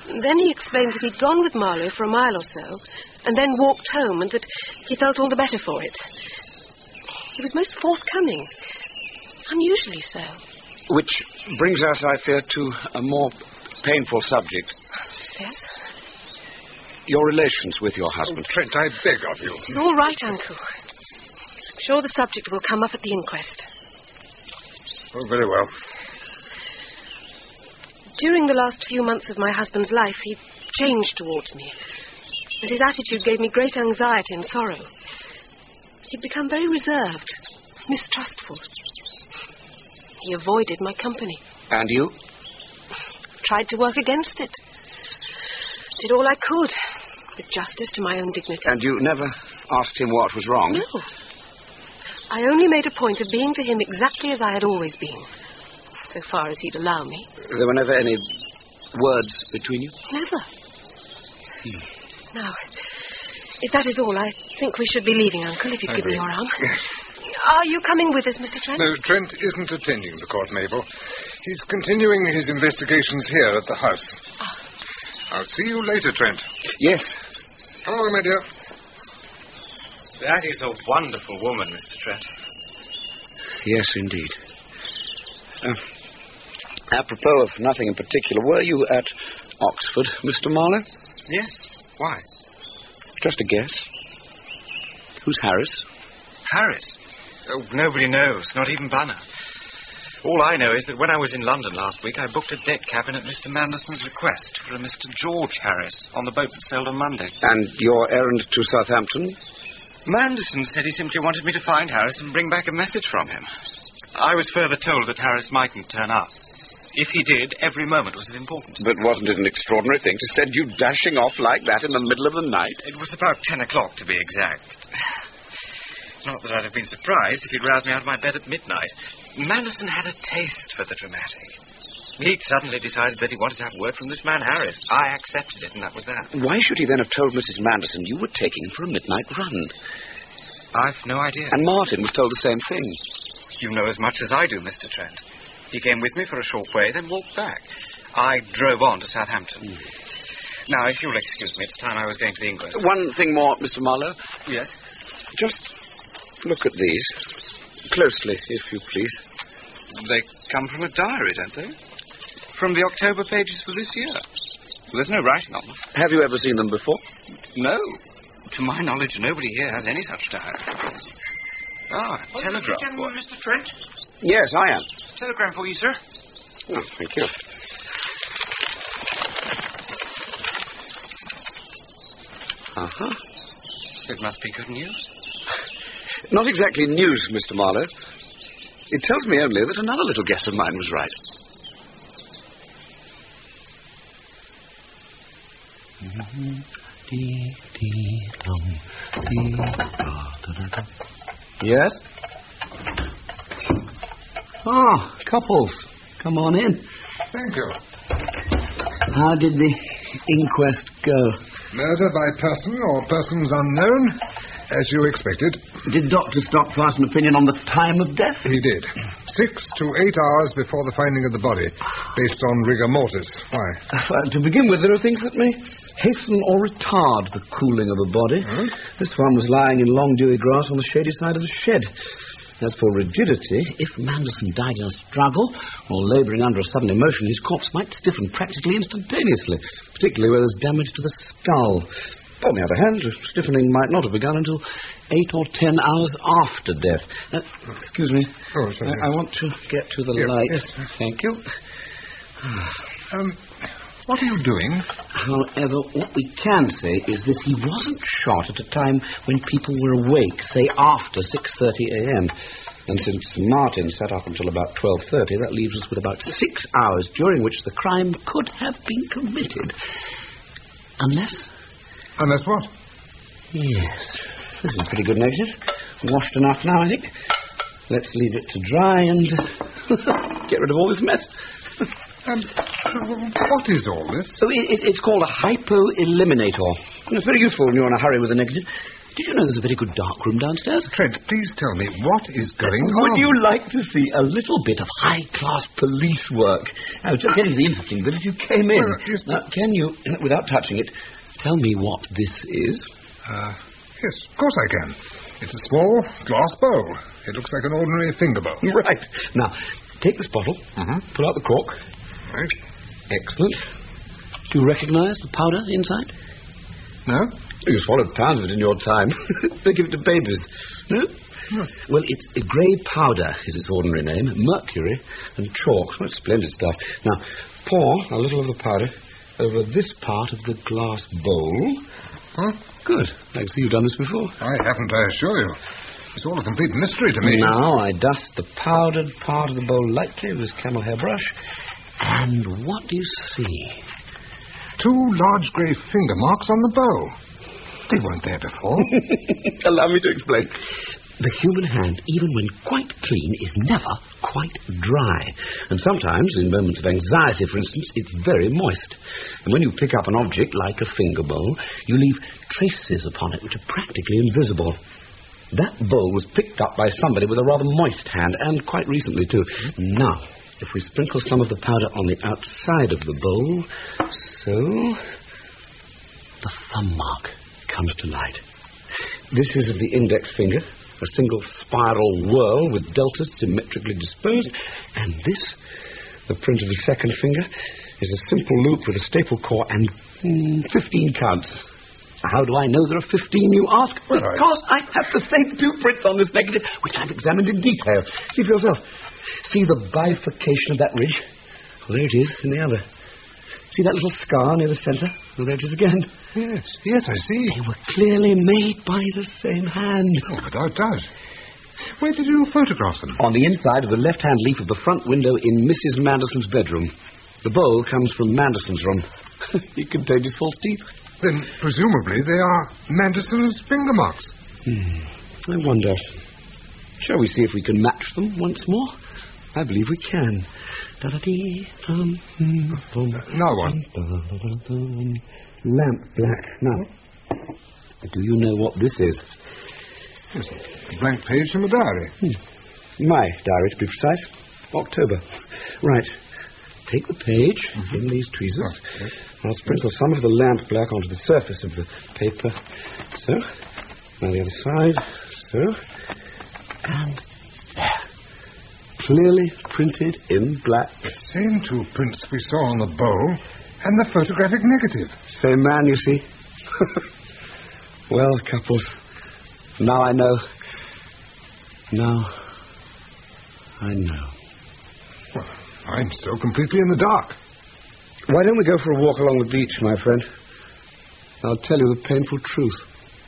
Then he explained that he'd gone with Marlowe for a mile or so, and then walked home, and that he felt all the better for it. He was most forthcoming. Unusually so. Which brings us, I fear, to a more painful subject. Yes? Your relations with your husband. Oh, Trent, I beg of you. It's all right, Uncle. I'm sure the subject will come up at the inquest. Oh, very well. During the last few months of my husband's life, he changed towards me, and his attitude gave me great anxiety and sorrow. He'd become very reserved, mistrustful. He avoided my company. And you? Tried to work against it. Did all I could, with justice to my own dignity. And you never asked him what was wrong? No. I only made a point of being to him exactly as I had always been, so far as he'd allow me. There were never any words between you? Never. Hmm. Now, if that is all, I think we should be leaving, Uncle, if you'd give me your arm. Are you coming with us, Mister Trent? No, Trent isn't attending the court, Mabel. He's continuing his investigations here at the house. Ah. I'll see you later, Trent. Yes. Come on, my dear. That is a wonderful woman, Mister Trent. Yes, indeed. Uh, apropos of nothing in particular, were you at Oxford, Mister Marlowe? Yes. Why? Just a guess. Who's Harris? Harris? Oh, nobody knows, not even Bunner. All I know is that when I was in London last week, I booked a deck cabin at Mister Manderson's request for a Mister George Harris on the boat that sailed on Monday. And your errand to Southampton? Manderson said he simply wanted me to find Harris and bring back a message from him. I was further told that Harris mightn't turn up. If he did, every moment was of importance. But wasn't it an extraordinary thing to send you dashing off like that in the middle of the night? It was about ten o'clock, to be exact. Not that I'd have been surprised if he'd roused me out of my bed at midnight. Manderson had a taste for the dramatic. He'd suddenly decided that he wanted to have word from this man Harris. I accepted it, and that was that. Why should he then have told Missus Manderson you were taking for a midnight run? I've no idea. And Martin was told the same thing. You know as much as I do, Mister Trent. He came with me for a short way, then walked back. I drove on to Southampton. Mm. Now, if you'll excuse me, it's time I was going to the inquest. One thing more, Mister Marlowe. Yes? Just look at these. Closely, if you please. They come from a diary, don't they? From the October pages for this year. Well, there's no writing on them. Have you ever seen them before? No. To my knowledge, nobody here has any such diary. Ah, a telegram. Oh, Mister Trent? Yes, I am. Telegram for you, sir. Oh, thank you. Uh-huh. It must be good news. Not exactly news, Mister Marlowe. It tells me only that another little guess of mine was right. Yes? Ah, Couples. Come on in. Thank you. How did the inquest go? Murder by person or persons unknown, as you expected. Did Doctor Stock pass an opinion on the time of death? He did. Six to eight hours before the finding of the body, based on rigor mortis. Why? Uh, to begin with, there are things that may hasten or retard the cooling of a body. Hmm? This one was lying in long dewy grass on the shady side of the shed. As for rigidity, if Manderson died in a struggle or labouring under a sudden emotion, his corpse might stiffen practically instantaneously, particularly where there's damage to the skull. On the other hand, stiffening might not have begun until eight or ten hours after death. Uh, excuse me. Oh, sorry. I, I want to get to the yeah, light. Yes. Thank you. um, what are you doing? However, what we can say is that he wasn't shot at a time when people were awake, say after six thirty a.m. And since Martin sat up until about twelve thirty, that leaves us with about six hours during which the crime could have been committed. Unless... Unless what? Yes. This is a pretty good negative. Washed enough now, I think. Let's leave it to dry and get rid of all this mess. Um, what is all this? So it, it, it's called a hypo-eliminator. It's very useful when you're in a hurry with a negative. Did you know there's a very good dark room downstairs? Trent, please tell me, what is going on? Would you like to see a little bit of high-class police work? Now, just getting to the interesting bit, as you came in. Well, yes. Now, can you, without touching it, tell me what this is? Uh, yes, of course I can. It's a small glass bowl. It looks like an ordinary finger bowl. Right. Now, take this bottle, uh-huh. pull out the cork. Right. Excellent. Do you recognize the powder inside? No? You swallowed pounds of it in your time. They give it to babies. No? no? Well, it's a grey powder, is its ordinary name. Mercury and chalk. Oh, splendid stuff. Now, pour a little of the powder over this part of the glass bowl. Huh? Good. I can see you've done this before. I haven't, I assure you. It's all a complete mystery to me. Now, I dust the powdered part of the bowl lightly with this camel hair brush. And what do you see? Two large grey finger marks on the bowl. They weren't there before. Allow me to explain. The human hand, even when quite clean, is never quite dry. And sometimes, in moments of anxiety, for instance, it's very moist. And when you pick up an object like a finger bowl, you leave traces upon it which are practically invisible. That bowl was picked up by somebody with a rather moist hand, and quite recently, too. Now, if we sprinkle some of the powder on the outside of the bowl, so, the thumb mark comes to light. This is of the index finger, a single spiral whirl with deltas symmetrically disposed, and this, the print of the second finger, is a simple loop with a staple core and mm, fifteen counts. How do I know there are fifteen, you ask? Well, because I have the same two prints on this negative, which I've examined in detail. See for yourself. See the bifurcation of that ridge? Well, there it is in the other. See that little scar near the centre? Well, there it is again. Yes, yes, I see. They were clearly made by the same hand. Oh, without doubt. Where did you photograph them? On the inside of the left-hand leaf of the front window in Missus Manderson's bedroom. The bowl comes from Manderson's room. He contained his false teeth. Then, presumably, they are Manderson's finger marks. Hmm. I wonder. Shall we see if we can match them once more? I believe we can. Da-da-dee, um, um, um, now what? Lamp black. Now, do you know what this is? Yes, a blank page from a diary. Hmm. My diary, to be precise. October. Right. Take the page mm-hmm. in these tweezers. Okay. I'll sprinkle some of the lamp black onto the surface of the paper. So. Now the other side. So. And there. Clearly printed in black. The same two prints we saw on the bowl and the photographic negative. Same man, you see. Well, Couples, now I know. Now I know. Well, I'm still completely in the dark. Why don't we go for a walk along the beach, my friend? I'll tell you the painful truth.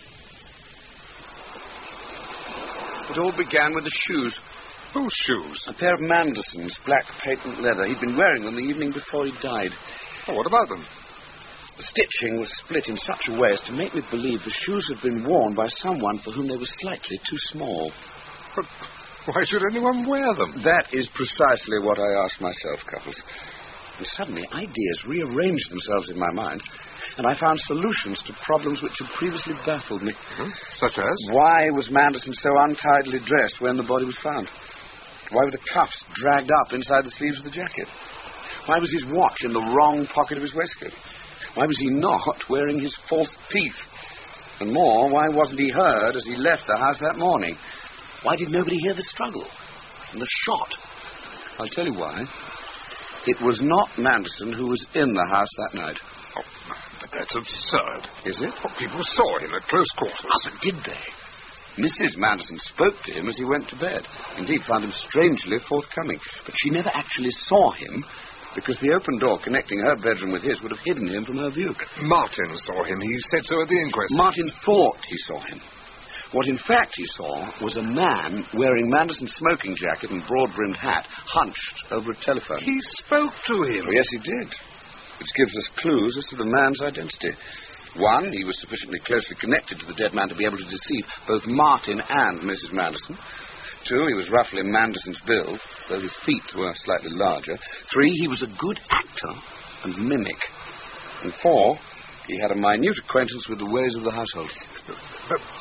It all began with the shoes. Whose shoes? A pair of Manderson's, black patent leather. He'd been wearing them the evening before he died. Oh, what about them? The stitching was split in such a way as to make me believe the shoes had been worn by someone for whom they were slightly too small. But why should anyone wear them? That is precisely what I asked myself, Couples. And suddenly ideas rearranged themselves in my mind, and I found solutions to problems which had previously baffled me. Hmm? Such as? Why was Manderson so untidily dressed when the body was found? Why were the cuffs dragged up inside the sleeves of the jacket? Why was his watch in the wrong pocket of his waistcoat? Why was he not wearing his false teeth? And more, why wasn't he heard as he left the house that morning? Why did nobody hear the struggle and the shot? I'll tell you why. It was not Manderson who was in the house that night. Oh, but that's absurd. Is it? Well, people saw him at close quarters. Oh, but did they? Missus Manderson spoke to him as he went to bed. Indeed, found him strangely forthcoming. But she never actually saw him, because the open door connecting her bedroom with his would have hidden him from her view. Martin saw him. He said so at the inquest. Martin thought he saw him. What in fact he saw was a man wearing Manderson's smoking jacket and broad-brimmed hat, hunched over a telephone. He spoke to him. Oh, yes, he did. Which gives us clues as to the man's identity. One, he was sufficiently closely connected to the dead man to be able to deceive both Martin and Missus Manderson. Two, he was roughly Manderson's build, though his feet were slightly larger. Three, he was a good actor and mimic. And four, he had a minute acquaintance with the ways of the household. But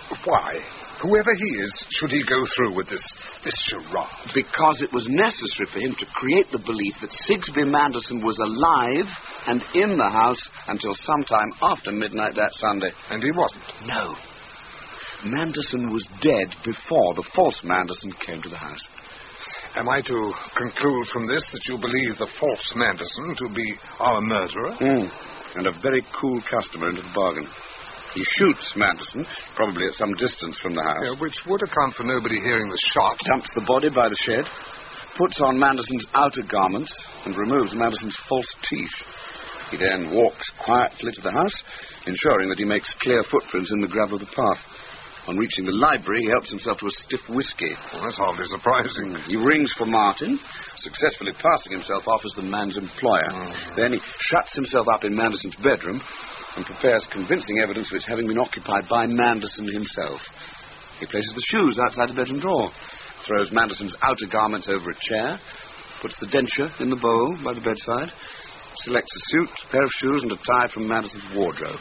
Why? Whoever he is, should he go through with this, this charade? Because it was necessary for him to create the belief that Sigsbee Manderson was alive and in the house until sometime after midnight that Sunday. And he wasn't? No. Manderson was dead before the false Manderson came to the house. Am I to conclude from this that you believe the false Manderson to be our murderer? Mm. And a very cool customer into the bargain. He shoots Manderson, probably at some distance from the house. Yeah, which would account for nobody hearing the shot. Dumps the body by the shed, puts on Manderson's outer garments, and removes Manderson's false teeth. He then walks quietly to the house, ensuring that he makes clear footprints in the gravel of the path. On reaching the library, he helps himself to a stiff whiskey. Well, that's hardly surprising. He rings for Martin, successfully passing himself off as the man's employer. Mm. Then he shuts himself up in Manderson's bedroom and prepares convincing evidence of its having been occupied by Manderson himself. He places the shoes outside the bedroom door, throws Manderson's outer garments over a chair, puts the denture in the bowl by the bedside, selects a suit, a pair of shoes, and a tie from Manderson's wardrobe.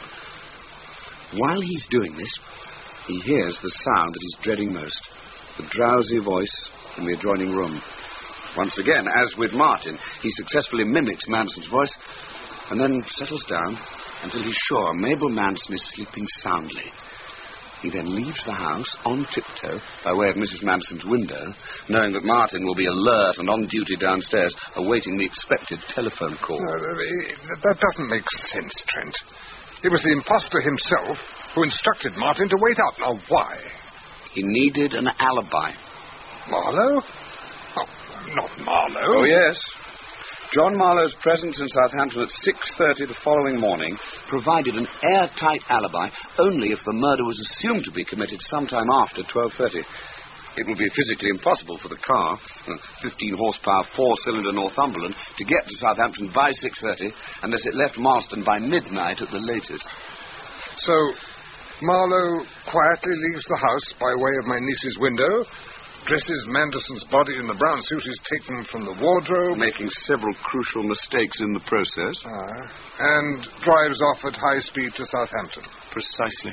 While he's doing this, he hears the sound that he's dreading most, the drowsy voice in the adjoining room. Once again, as with Martin, he successfully mimics Manderson's voice and then settles down until he's sure Mabel Manderson is sleeping soundly. He then leaves the house on tiptoe by way of Missus Manderson's window, knowing that Martin will be alert and on duty downstairs, awaiting the expected telephone call. Uh, that doesn't make sense, Trent. It was the impostor himself who instructed Martin to wait up. Now, why? He needed an alibi. Marlowe? Oh, not Marlowe. Oh, yes. John Marlowe's presence in Southampton at six thirty the following morning provided an airtight alibi only if the murder was assumed to be committed sometime after twelve thirty. It would be physically impossible for the car, fifteen horsepower, four-cylinder Northumberland, to get to Southampton by six thirty unless it left Marston by midnight at the latest. So, Marlowe quietly leaves the house by way of my niece's window, dresses Manderson's body in the brown suit he's taken from the wardrobe, making several crucial mistakes in the process, ah, and drives off at high speed to Southampton. Precisely.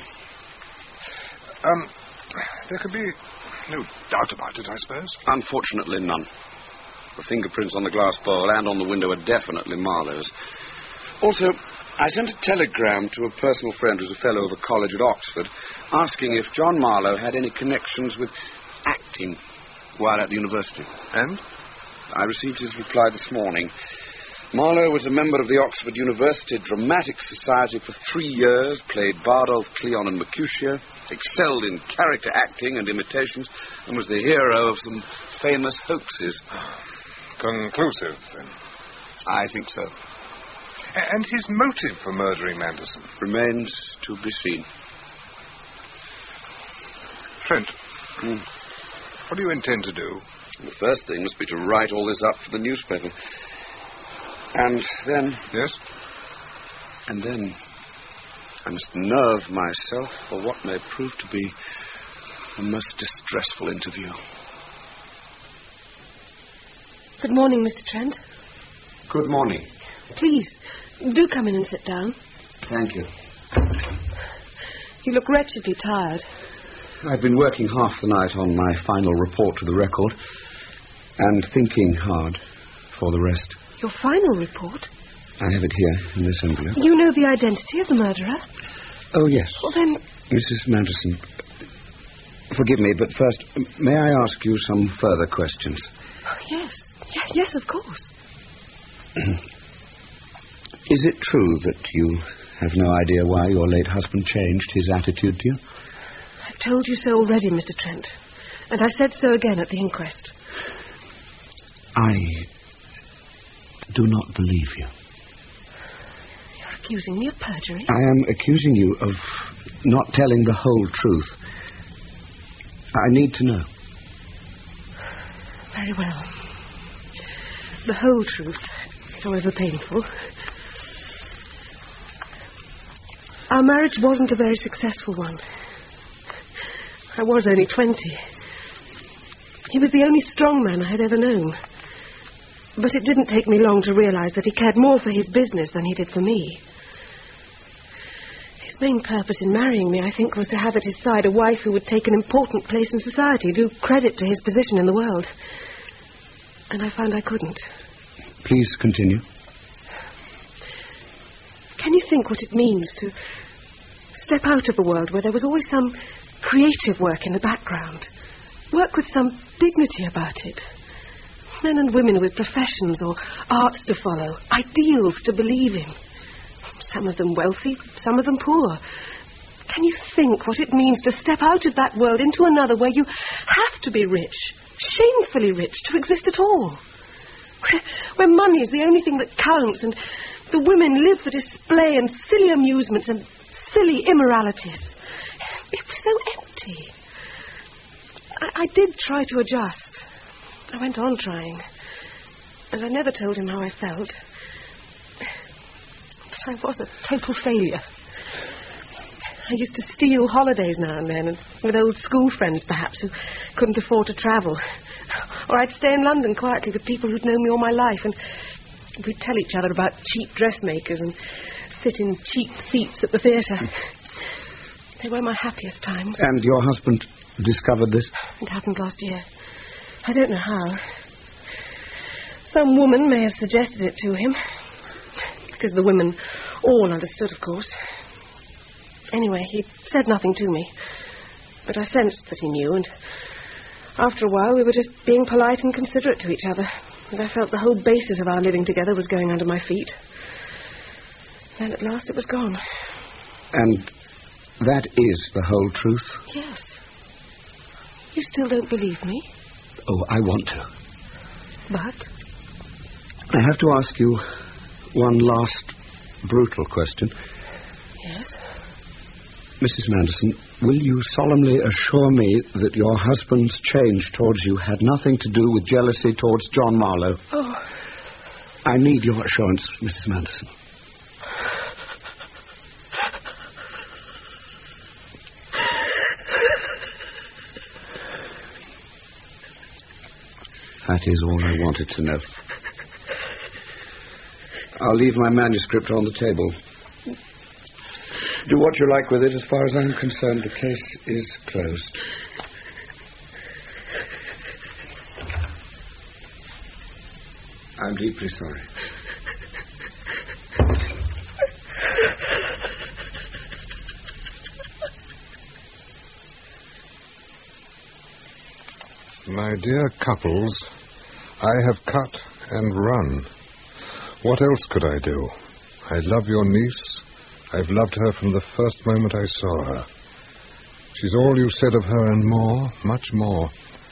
Um, there could be no doubt about it, I suppose. Unfortunately, none. The fingerprints on the glass bowl and on the window are definitely Marlowe's. Also, I sent a telegram to a personal friend who's a fellow of a college at Oxford, asking if John Marlowe had any connections with acting while at the university. And? I received his reply this morning. Marlowe was a member of the Oxford University Dramatic Society for three years, played Bardolph, Cleon and Mercutio, excelled in character acting and imitations, and was the hero of some famous hoaxes. Conclusive, then? I think so. A- and his motive for murdering Manderson? Remains to be seen. Trent, hmm. what do you intend to do? The first thing must be to write all this up for the newspaper. And then... Yes? And then I must nerve myself for what may prove to be a most distressful interview. Good morning, Mister Trent. Good morning. Please, do come in and sit down. Thank you. You look wretchedly tired. I've been working half the night on my final report to the Record and thinking hard for the rest. Your final report? I have it here in this envelope. You know the identity of the murderer? Oh, yes. Well, then... Missus Manderson, forgive me, but first, may I ask you some further questions? Oh, yes. Y- yes, of course. Is it true that you have no idea why your late husband changed his attitude to you? I've told you so already, Mister Trent. And I said so again at the inquest. I do not believe you. You're accusing me of perjury? I am accusing you of not telling the whole truth. I need to know. Very well. The whole truth, however painful. Our marriage wasn't a very successful one. I was only twenty. He was the only strong man I had ever known. But it didn't take me long to realize that he cared more for his business than he did for me. His His main purpose in marrying me, I think, was to have at his side a wife who would take an important place in society, do credit to his position in the world. And I found I couldn't. Please continue. Can you think what it means to step out of a world where there was always some creative work in the background? Work with some dignity about it. Men and women with professions or arts to follow, ideals to believe in. Some of them wealthy, some of them poor. Can you think what it means to step out of that world into another where you have to be rich, shamefully rich, to exist at all? Where, where money is the only thing that counts, and the women live for display and silly amusements and silly immoralities. It was so empty. I, I did try to adjust. I went on trying. And I never told him how I felt. But I was a total failure. I used to steal holidays now and then, and with old school friends, perhaps, who couldn't afford to travel. Or I'd stay in London quietly with people who'd known me all my life, and we'd tell each other about cheap dressmakers and sit in cheap seats at the theatre. They were my happiest times. And your husband discovered this? It happened last year. I don't know how. Some woman may have suggested it to him. Because the women all understood, of course. Anyway, he said nothing to me. But I sensed that he knew, and after a while we were just being polite and considerate to each other. And I felt the whole basis of our living together was going under my feet. Then at last it was gone. And that is the whole truth? Yes. You still don't believe me? Oh, I want to. But? I have to ask you one last brutal question. Yes? Missus Manderson, will you solemnly assure me that your husband's change towards you had nothing to do with jealousy towards John Marlowe? Oh. I need your assurance, Missus Manderson. That is all I wanted to know. I'll leave my manuscript on the table. Do what you like with it. As far as I'm concerned, the case is closed. I'm deeply sorry. My dear Cupples, I have cut and run. What else could I do? I love your niece. I've loved her from the first moment I saw her. She's all you said of her and more, much more.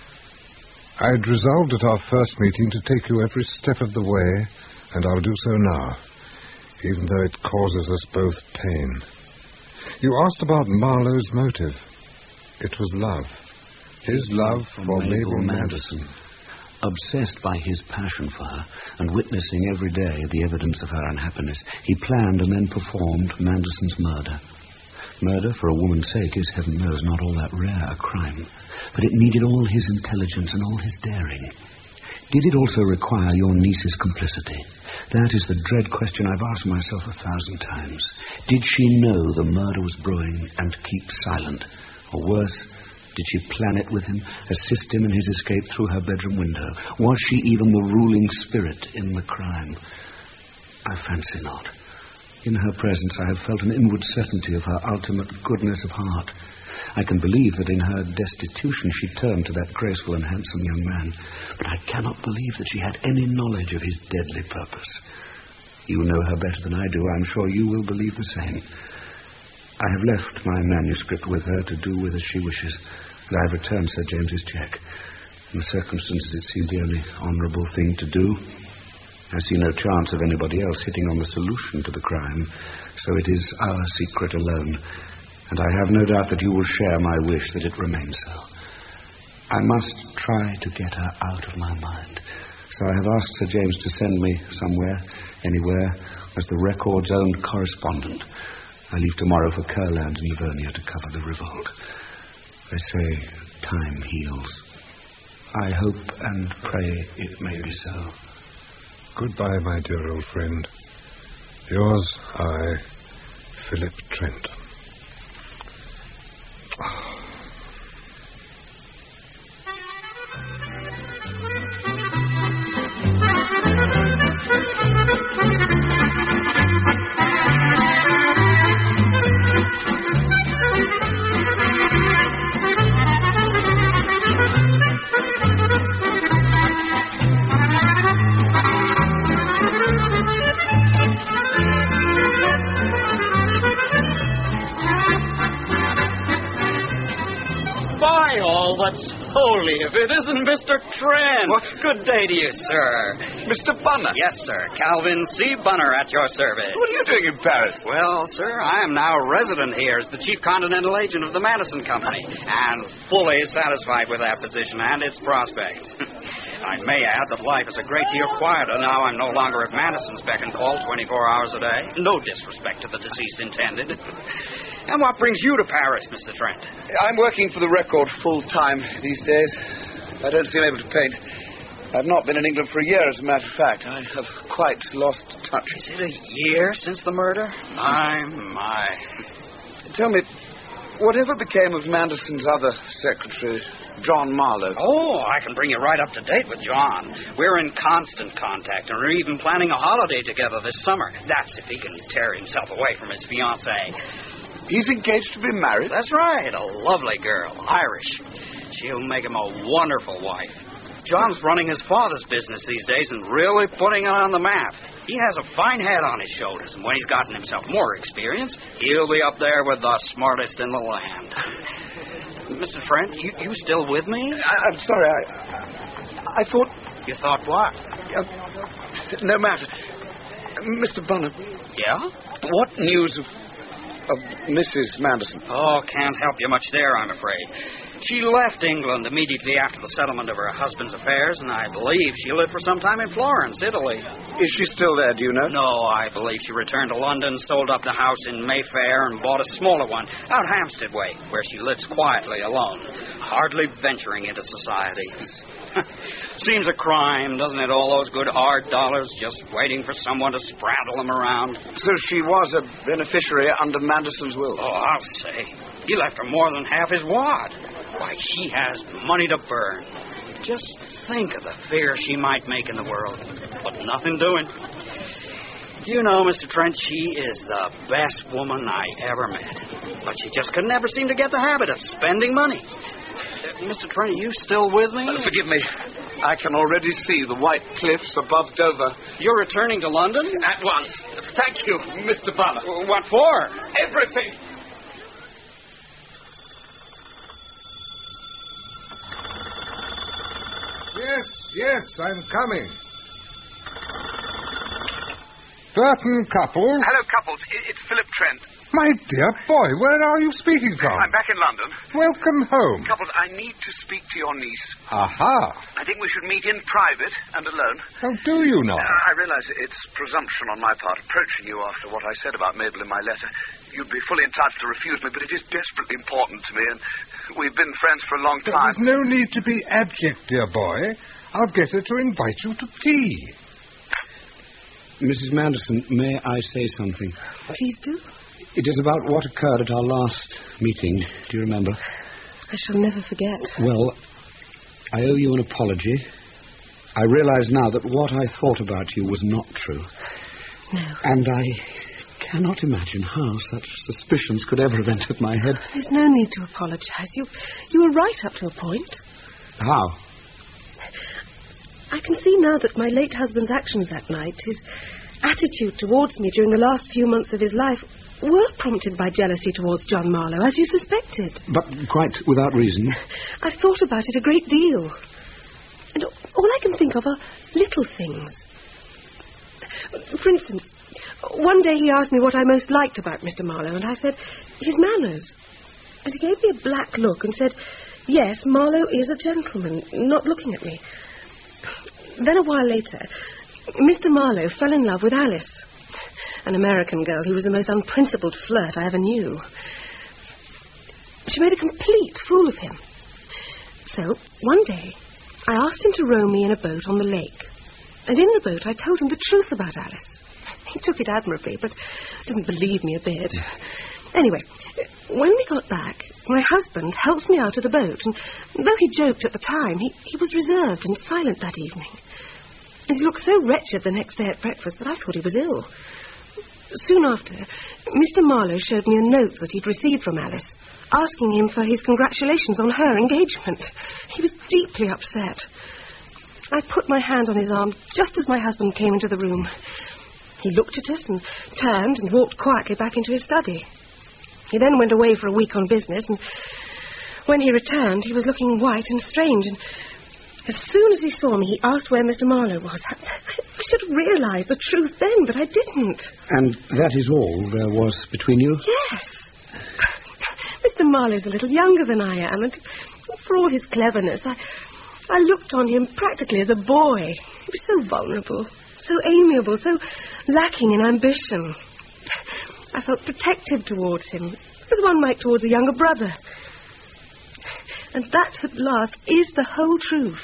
I'd resolved at our first meeting to take you every step of the way, and I'll do so now, even though it causes us both pain. You asked about Marlowe's motive. It was love. His love for, for Mabel, Mabel Manderson. Manderson. Obsessed by his passion for her and witnessing every day the evidence of her unhappiness, he planned and then performed Manderson's murder. Murder, for a woman's sake, is, heaven knows, not all that rare a crime. But it needed all his intelligence and all his daring. Did it also require your niece's complicity? That is the dread question I've asked myself a thousand times. Did she know the murder was brewing and keep silent? Or worse, did she plan it with him, assist him in his escape through her bedroom window? Was she even the ruling spirit in the crime? I fancy not. In her presence I have felt an inward certainty of her ultimate goodness of heart. I can believe that in her destitution she turned to that graceful and handsome young man, but I cannot believe that she had any knowledge of his deadly purpose. You know her better than I do. I'm sure you will believe the same. I have left my manuscript with her to do with as she wishes, and I have returned Sir James's cheque. In the circumstances, it seemed the only honourable thing to do. I see no chance of anybody else hitting on the solution to the crime, so it is our secret alone, and I have no doubt that you will share my wish that it remain so. I must try to get her out of my mind, so I have asked Sir James to send me somewhere, anywhere, as the Record's own correspondent. I leave tomorrow for Kurland in Livonia to cover the revolt. They say time heals. I hope and pray it may be so. Goodbye, my dear old friend. Yours, I, Philip Trent. by all that's holy, if it isn't Mister Trent. What? Good day to you, sir. Mister Bunner? Yes, sir. Calvin C. Bunner at your service. What are you doing in Paris? Well, sir, I am now resident here as the chief continental agent of the Madison Company, and fully satisfied with that position and its prospects. I may add that life is a great deal quieter now I'm no longer at Madison's beck and call twenty-four hours a day. No disrespect to the deceased intended. And what brings you to Paris, Mister Trent? I'm working for the Record full-time these days. I don't seem able to paint. I've not been in England for a year, as a matter of fact. I have quite lost touch. Is it a year since the murder? My, my. Tell me, whatever became of Manderson's other secretary, John Marlowe? Oh, I can bring you right up to date with John. We're in constant contact, and we're even planning a holiday together this summer. That's if he can tear himself away from his fiancée. He's engaged to be married? That's right. A lovely girl. Irish. She'll make him a wonderful wife. John's running his father's business these days and really putting it on the map. He has a fine head on his shoulders, and when he's gotten himself more experience, he'll be up there with the smartest in the land. Mister Trent, you, you still with me? I, I'm sorry, I... I thought... You thought what? Uh, no matter. Mister Bunner. Yeah? What news of... of Missus Manderson? Oh, can't help you much there, I'm afraid. She left England immediately after the settlement of her husband's affairs, and I believe she lived for some time in Florence, Italy. Is she still there, do you know? No, I believe she returned to London, sold up the house in Mayfair, and bought a smaller one out Hampstead way, where she lives quietly alone, hardly venturing into society. Seems a crime, doesn't it? All those good hard dollars just waiting for someone to spraddle them around. So she was a beneficiary under Manderson's will? Oh, I'll say. He left her more than half his wad. Why, she has money to burn. Just think of the figure she might make in the world. But nothing doing. Do you know, Mister Trent, she is the best woman I ever met. But she just could never seem to get the habit of spending money. Uh, Mister Trent, are you still with me? Uh, forgive me. I can already see the white cliffs above Dover. You're returning to London? At once. Thank you, Mister Bunner. What for? Everything. Yes, yes, I'm coming. Burton Couples. Hello, Couples. It's Philip Trent. My dear boy, where are you speaking from? I'm back in London. Welcome home. Couples, I need to speak to your niece. Aha. I think we should meet in private and alone. How do you know? Uh, I realize it's presumption on my part approaching you after what I said about Mabel in my letter. You'd be fully entitled to refuse me, but it is desperately important to me, and we've been friends for a long time. There's no need to be abject, dear boy. I'll get her to invite you to tea. Missus Manderson, may I say something? Please do. It is about what occurred at our last meeting. Do you remember? I shall never forget. Well, I owe you an apology. I realize now that what I thought about you was not true. No. And I cannot imagine how such suspicions could ever have entered my head. There's no need to apologize. You, you were right up to a point. How? I can see now that my late husband's actions that night, his attitude towards me during the last few months of his life, were prompted by jealousy towards John Marlowe, as you suspected. But quite without reason. I've thought about it a great deal. And all I can think of are little things. For instance, one day he asked me what I most liked about Mister Marlowe, and I said, his manners. And he gave me a black look and said, yes, Marlowe is a gentleman, not looking at me. Then a while later, Mister Marlowe fell in love with Alice, an American girl who was the most unprincipled flirt I ever knew. She made a complete fool of him. So, one day, I asked him to row me in a boat on the lake. And in the boat, I told him the truth about Alice. He took it admirably, but didn't believe me a bit. Anyway, when we got back, my husband helped me out of the boat, and though he joked at the time, he, he was reserved and silent that evening. And he looked so wretched the next day at breakfast that I thought he was ill. Soon after, Mister Marlowe showed me a note that he'd received from Alice, asking him for his congratulations on her engagement. He was deeply upset. I put my hand on his arm just as my husband came into the room. He looked at us and turned and walked quietly back into his study. He then went away for a week on business, and When he returned, he was looking white and strange, and as soon as he saw me, he asked where Mister Marlowe was. I, I should have realized the truth then, but I didn't. And that is all there was between you? Yes. Mister Marlowe's a little younger than I am, and for all his cleverness, I, I looked on him practically as a boy. He was so vulnerable, so amiable, so lacking in ambition. I felt protective towards him, as one might towards a younger brother. And that, at last, is the whole truth.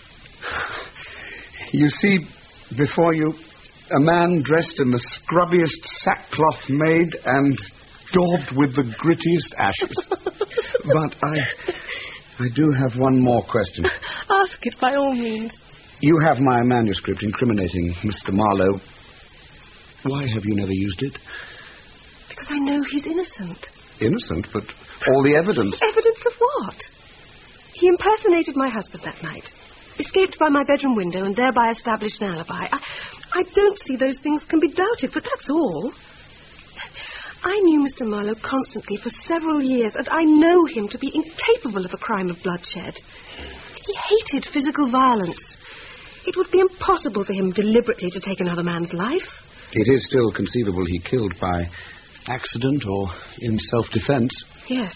You see before you a man dressed in the scrubbiest sackcloth made and daubed with the grittiest ashes. But I, I do have one more question. Ask it, by all means. You have my manuscript incriminating Mister Marlowe. Why have you never used it? Because I know he's innocent. Innocent, but all the evidence... Evidence of what? He impersonated my husband that night, escaped by my bedroom window, and thereby established an alibi. I, I don't see those things can be doubted, but that's all. I knew Mister Marlowe constantly for several years, and I know him to be incapable of a crime of bloodshed. He hated physical violence. It would be impossible for him deliberately to take another man's life. It is still conceivable he killed by accident or in self-defense. Yes.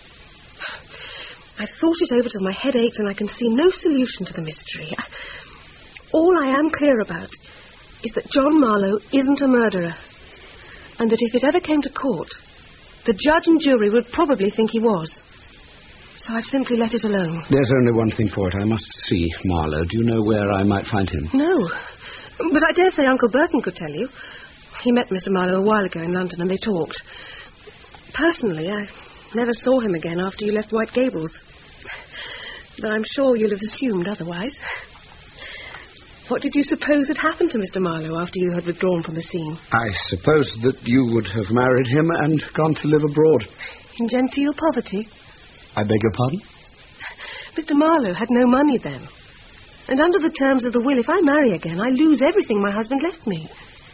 I've thought it over till my head aches, and I can see no solution to the mystery. I, all I am clear about is that John Marlowe isn't a murderer, and that if it ever came to court, the judge and jury would probably think he was. So I've simply let it alone. There's only one thing for it. I must see Marlowe. Do you know where I might find him? No, but I dare say Uncle Burton could tell you. He met Mister Marlowe a while ago in London, and they talked. Personally, I never saw him again after you left White Gables. Though I'm sure you'll have assumed otherwise. What did you suppose had happened to Mister Marlowe after you had withdrawn from the scene? I suppose that you would have married him and gone to live abroad. In genteel poverty? I beg your pardon? Mister Marlowe had no money then. And under the terms of the will, if I marry again, I lose everything my husband left me.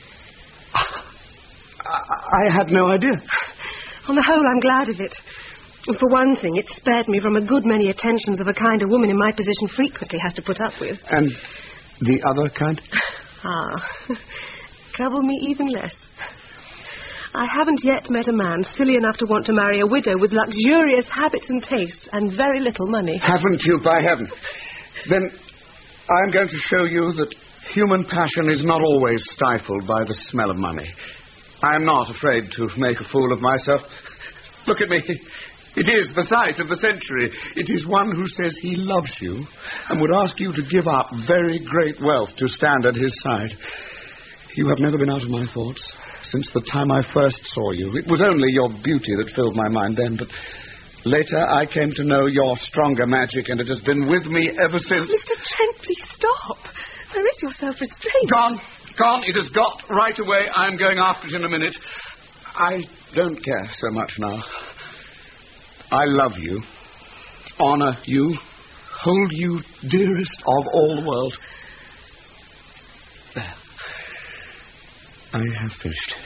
I, I had no idea. On the whole, I'm glad of it. And for one thing, it spared me from a good many attentions of a kind a woman in my position frequently has to put up with. And the other kind? Ah, trouble me even less. I haven't yet met a man silly enough to want to marry a widow with luxurious habits and tastes and very little money. Haven't you, by heaven? Then I'm going to show you that human passion is not always stifled by the smell of money. I am not afraid to make a fool of myself. Look at me. It is the sight of the century. It is one who says he loves you and would ask you to give up very great wealth to stand at his side. You have never been out of my thoughts since the time I first saw you. It was only your beauty that filled my mind then, but later I came to know your stronger magic, and it has been with me ever since. Mister Trent, please stop. Where is your self-restraint? Gone. Gone. It has got right away. I'm going after it in a minute. I don't care so much now. I love you, honor you, hold you dearest of all the world. There. I have finished.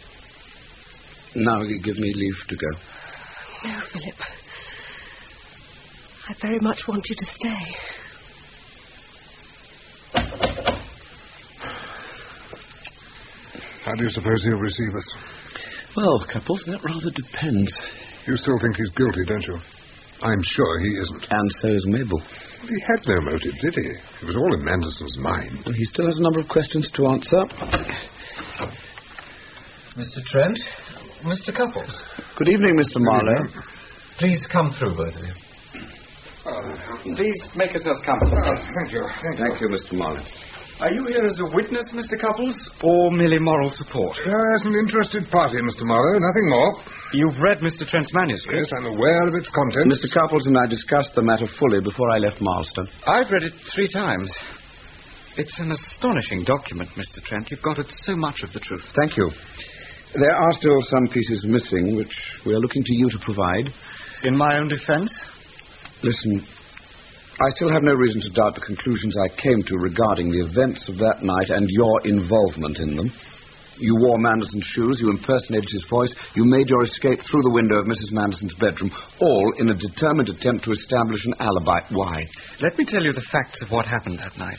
Now you give me leave to go. No, Philip. I very much want you to stay. How do you suppose he'll receive us? Well, Couples, that rather depends. You still think he's guilty, don't you? I'm sure he isn't. And so is Mabel. He had no motive, did he? It was all in Manderson's mind. Well, he still has a number of questions to answer. Mister Trent, Mister Couples. Good evening, Mister Marlowe. Please come through, both of you. Oh, please make yourselves comfortable. Oh, thank you. Thank, thank you, Mister Marlowe. Are you here as a witness, Mister Couples, or merely moral support? Uh, as an interested party, Mister Marlowe, nothing more. You've read Mister Trent's manuscript? Yes, I'm aware of its contents. Mister Couples and I discussed the matter fully before I left Marston. I've read it three times. It's an astonishing document, Mister Trent. You've got it so much of the truth. Thank you. There are still some pieces missing, which we are looking to you to provide. In my own defense? Listen, I still have no reason to doubt the conclusions I came to regarding the events of that night and your involvement in them. You wore Manderson's shoes, you impersonated his voice, you made your escape through the window of Missus Manderson's bedroom, all in a determined attempt to establish an alibi. Why? Let me tell you the facts of what happened that night.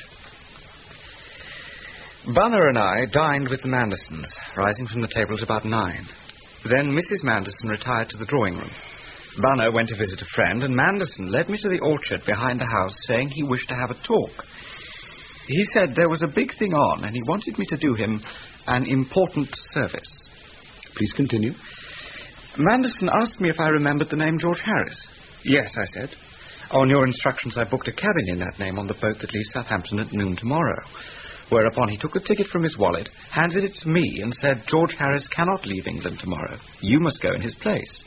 Bunner and I dined with the Mandersons, rising from the table at about nine. Then Missus Manderson retired to the drawing room. Bunner went to visit a friend, and Manderson led me to the orchard behind the house, saying he wished to have a talk. He said there was a big thing on, and he wanted me to do him an important service. Please continue. Manderson asked me if I remembered the name George Harris. Yes, I said. On your instructions, I booked a cabin in that name on the boat that leaves Southampton at noon tomorrow. Whereupon he took the ticket from his wallet, handed it to me, and said, George Harris cannot leave England tomorrow. You must go in his place.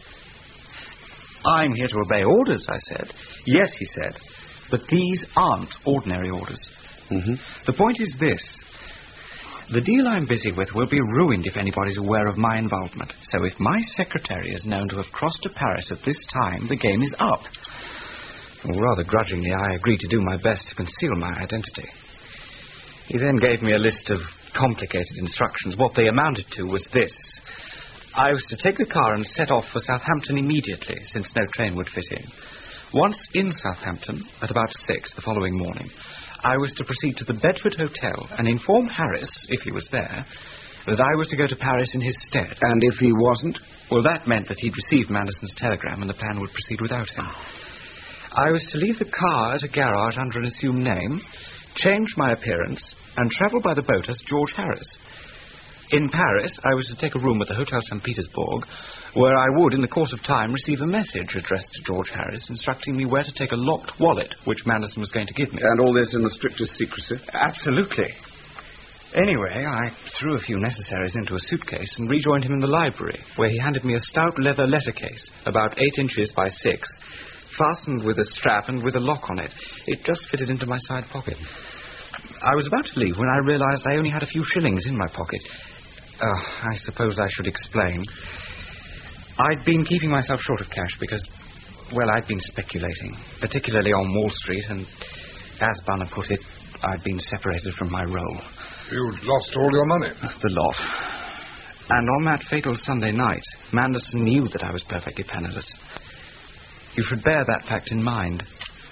I'm here to obey orders, I said. Yes, he said, but these aren't ordinary orders. Mm-hmm. The point is this. The deal I'm busy with will be ruined if anybody's aware of my involvement. So if my secretary is known to have crossed to Paris at this time, the game is up. Well, rather grudgingly, I agreed to do my best to conceal my identity. He then gave me a list of complicated instructions. What they amounted to was this. I was to take the car and set off for Southampton immediately, since no train would fit in. Once in Southampton, at about six the following morning, I was to proceed to the Bedford Hotel and inform Harris, if he was there, that I was to go to Paris in his stead. And if he wasn't? Well, that meant that he'd received Manderson's telegram and the plan would proceed without him. I was to leave the car at a garage under an assumed name, change my appearance, and travel by the boat as George Harris. In Paris, I was to take a room at the Hotel Saint Petersburg, where I would, in the course of time, receive a message addressed to George Harris, instructing me where to take a locked wallet, which Manderson was going to give me. And all this in the strictest secrecy? Absolutely. Anyway, I threw a few necessaries into a suitcase and rejoined him in the library, where he handed me a stout leather letter case, about eight inches by six, fastened with a strap and with a lock on it. It just fitted into my side pocket. I was about to leave when I realized I only had a few shillings in my pocket. Uh, I suppose I should explain. I'd been keeping myself short of cash because, well, I'd been speculating, particularly on Wall Street, and as Bunner put it, I'd been separated from my role. You'd lost all your money? The lot. And on that fatal Sunday night, Manderson knew that I was perfectly penniless. You should bear that fact in mind.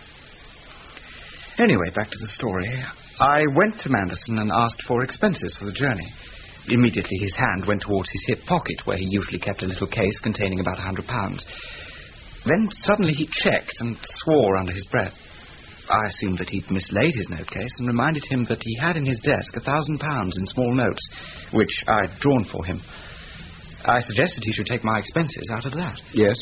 Anyway, back to the story. I went to Manderson and asked for expenses for the journey. Immediately his hand went towards his hip pocket, where he usually kept a little case containing about a hundred pounds. Then suddenly he checked and swore under his breath. I assumed that he'd mislaid his note case and reminded him that he had in his desk a thousand pounds in small notes, which I'd drawn for him. I suggested he should take my expenses out of that. Yes.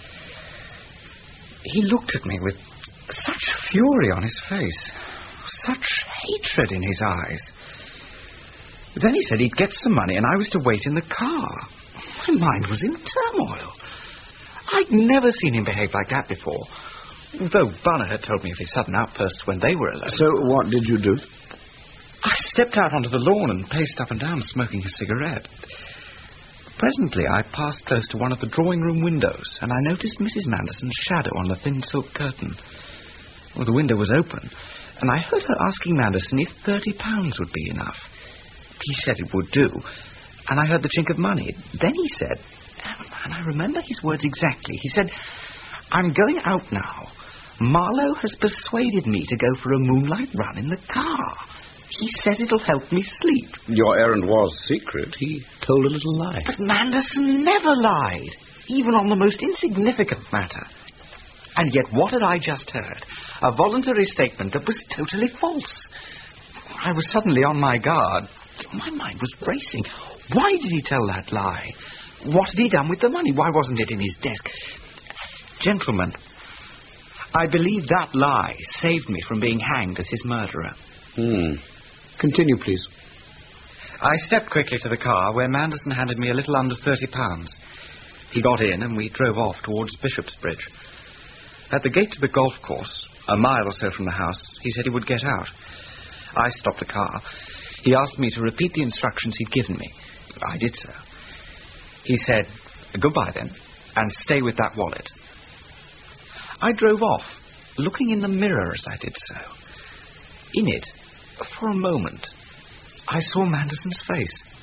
He looked at me with such fury on his face, such hatred in his eyes. Then he said he'd get some money and I was to wait in the car. My mind was in turmoil. I'd never seen him behave like that before, though Bunner had told me of his sudden outbursts when they were alone. So what did you do? I stepped out onto the lawn and paced up and down smoking a cigarette. Presently I passed close to one of the drawing-room windows, and I noticed Missus Manderson's shadow on the thin silk curtain. Well, the window was open, and I heard her asking Manderson if thirty pounds would be enough. He said it would do, and I heard the chink of money. Then he said, and I remember his words exactly, he said, "I'm going out now. Marlowe has persuaded me to go for a moonlight run in the car. He says it'll help me sleep." Your errand was secret. He told a little lie. But Manderson never lied, even on the most insignificant matter. And yet what had I just heard? A voluntary statement that was totally false. I was suddenly on my guard. My mind was racing. Why did he tell that lie? What had he done with the money? Why wasn't it in his desk? Gentlemen, I believe that lie saved me from being hanged as his murderer. Hmm. Continue, please. I stepped quickly to the car, where Manderson handed me a little under thirty pounds. He got in, and we drove off towards Bishopsbridge. At the gate to the golf course, a mile or so from the house, he said he would get out. I stopped the car. He asked me to repeat the instructions he'd given me. I did so. He said, "Goodbye, then, and stay with that wallet." I drove off, looking in the mirror as I did so. In it, for a moment, I saw Manderson's face,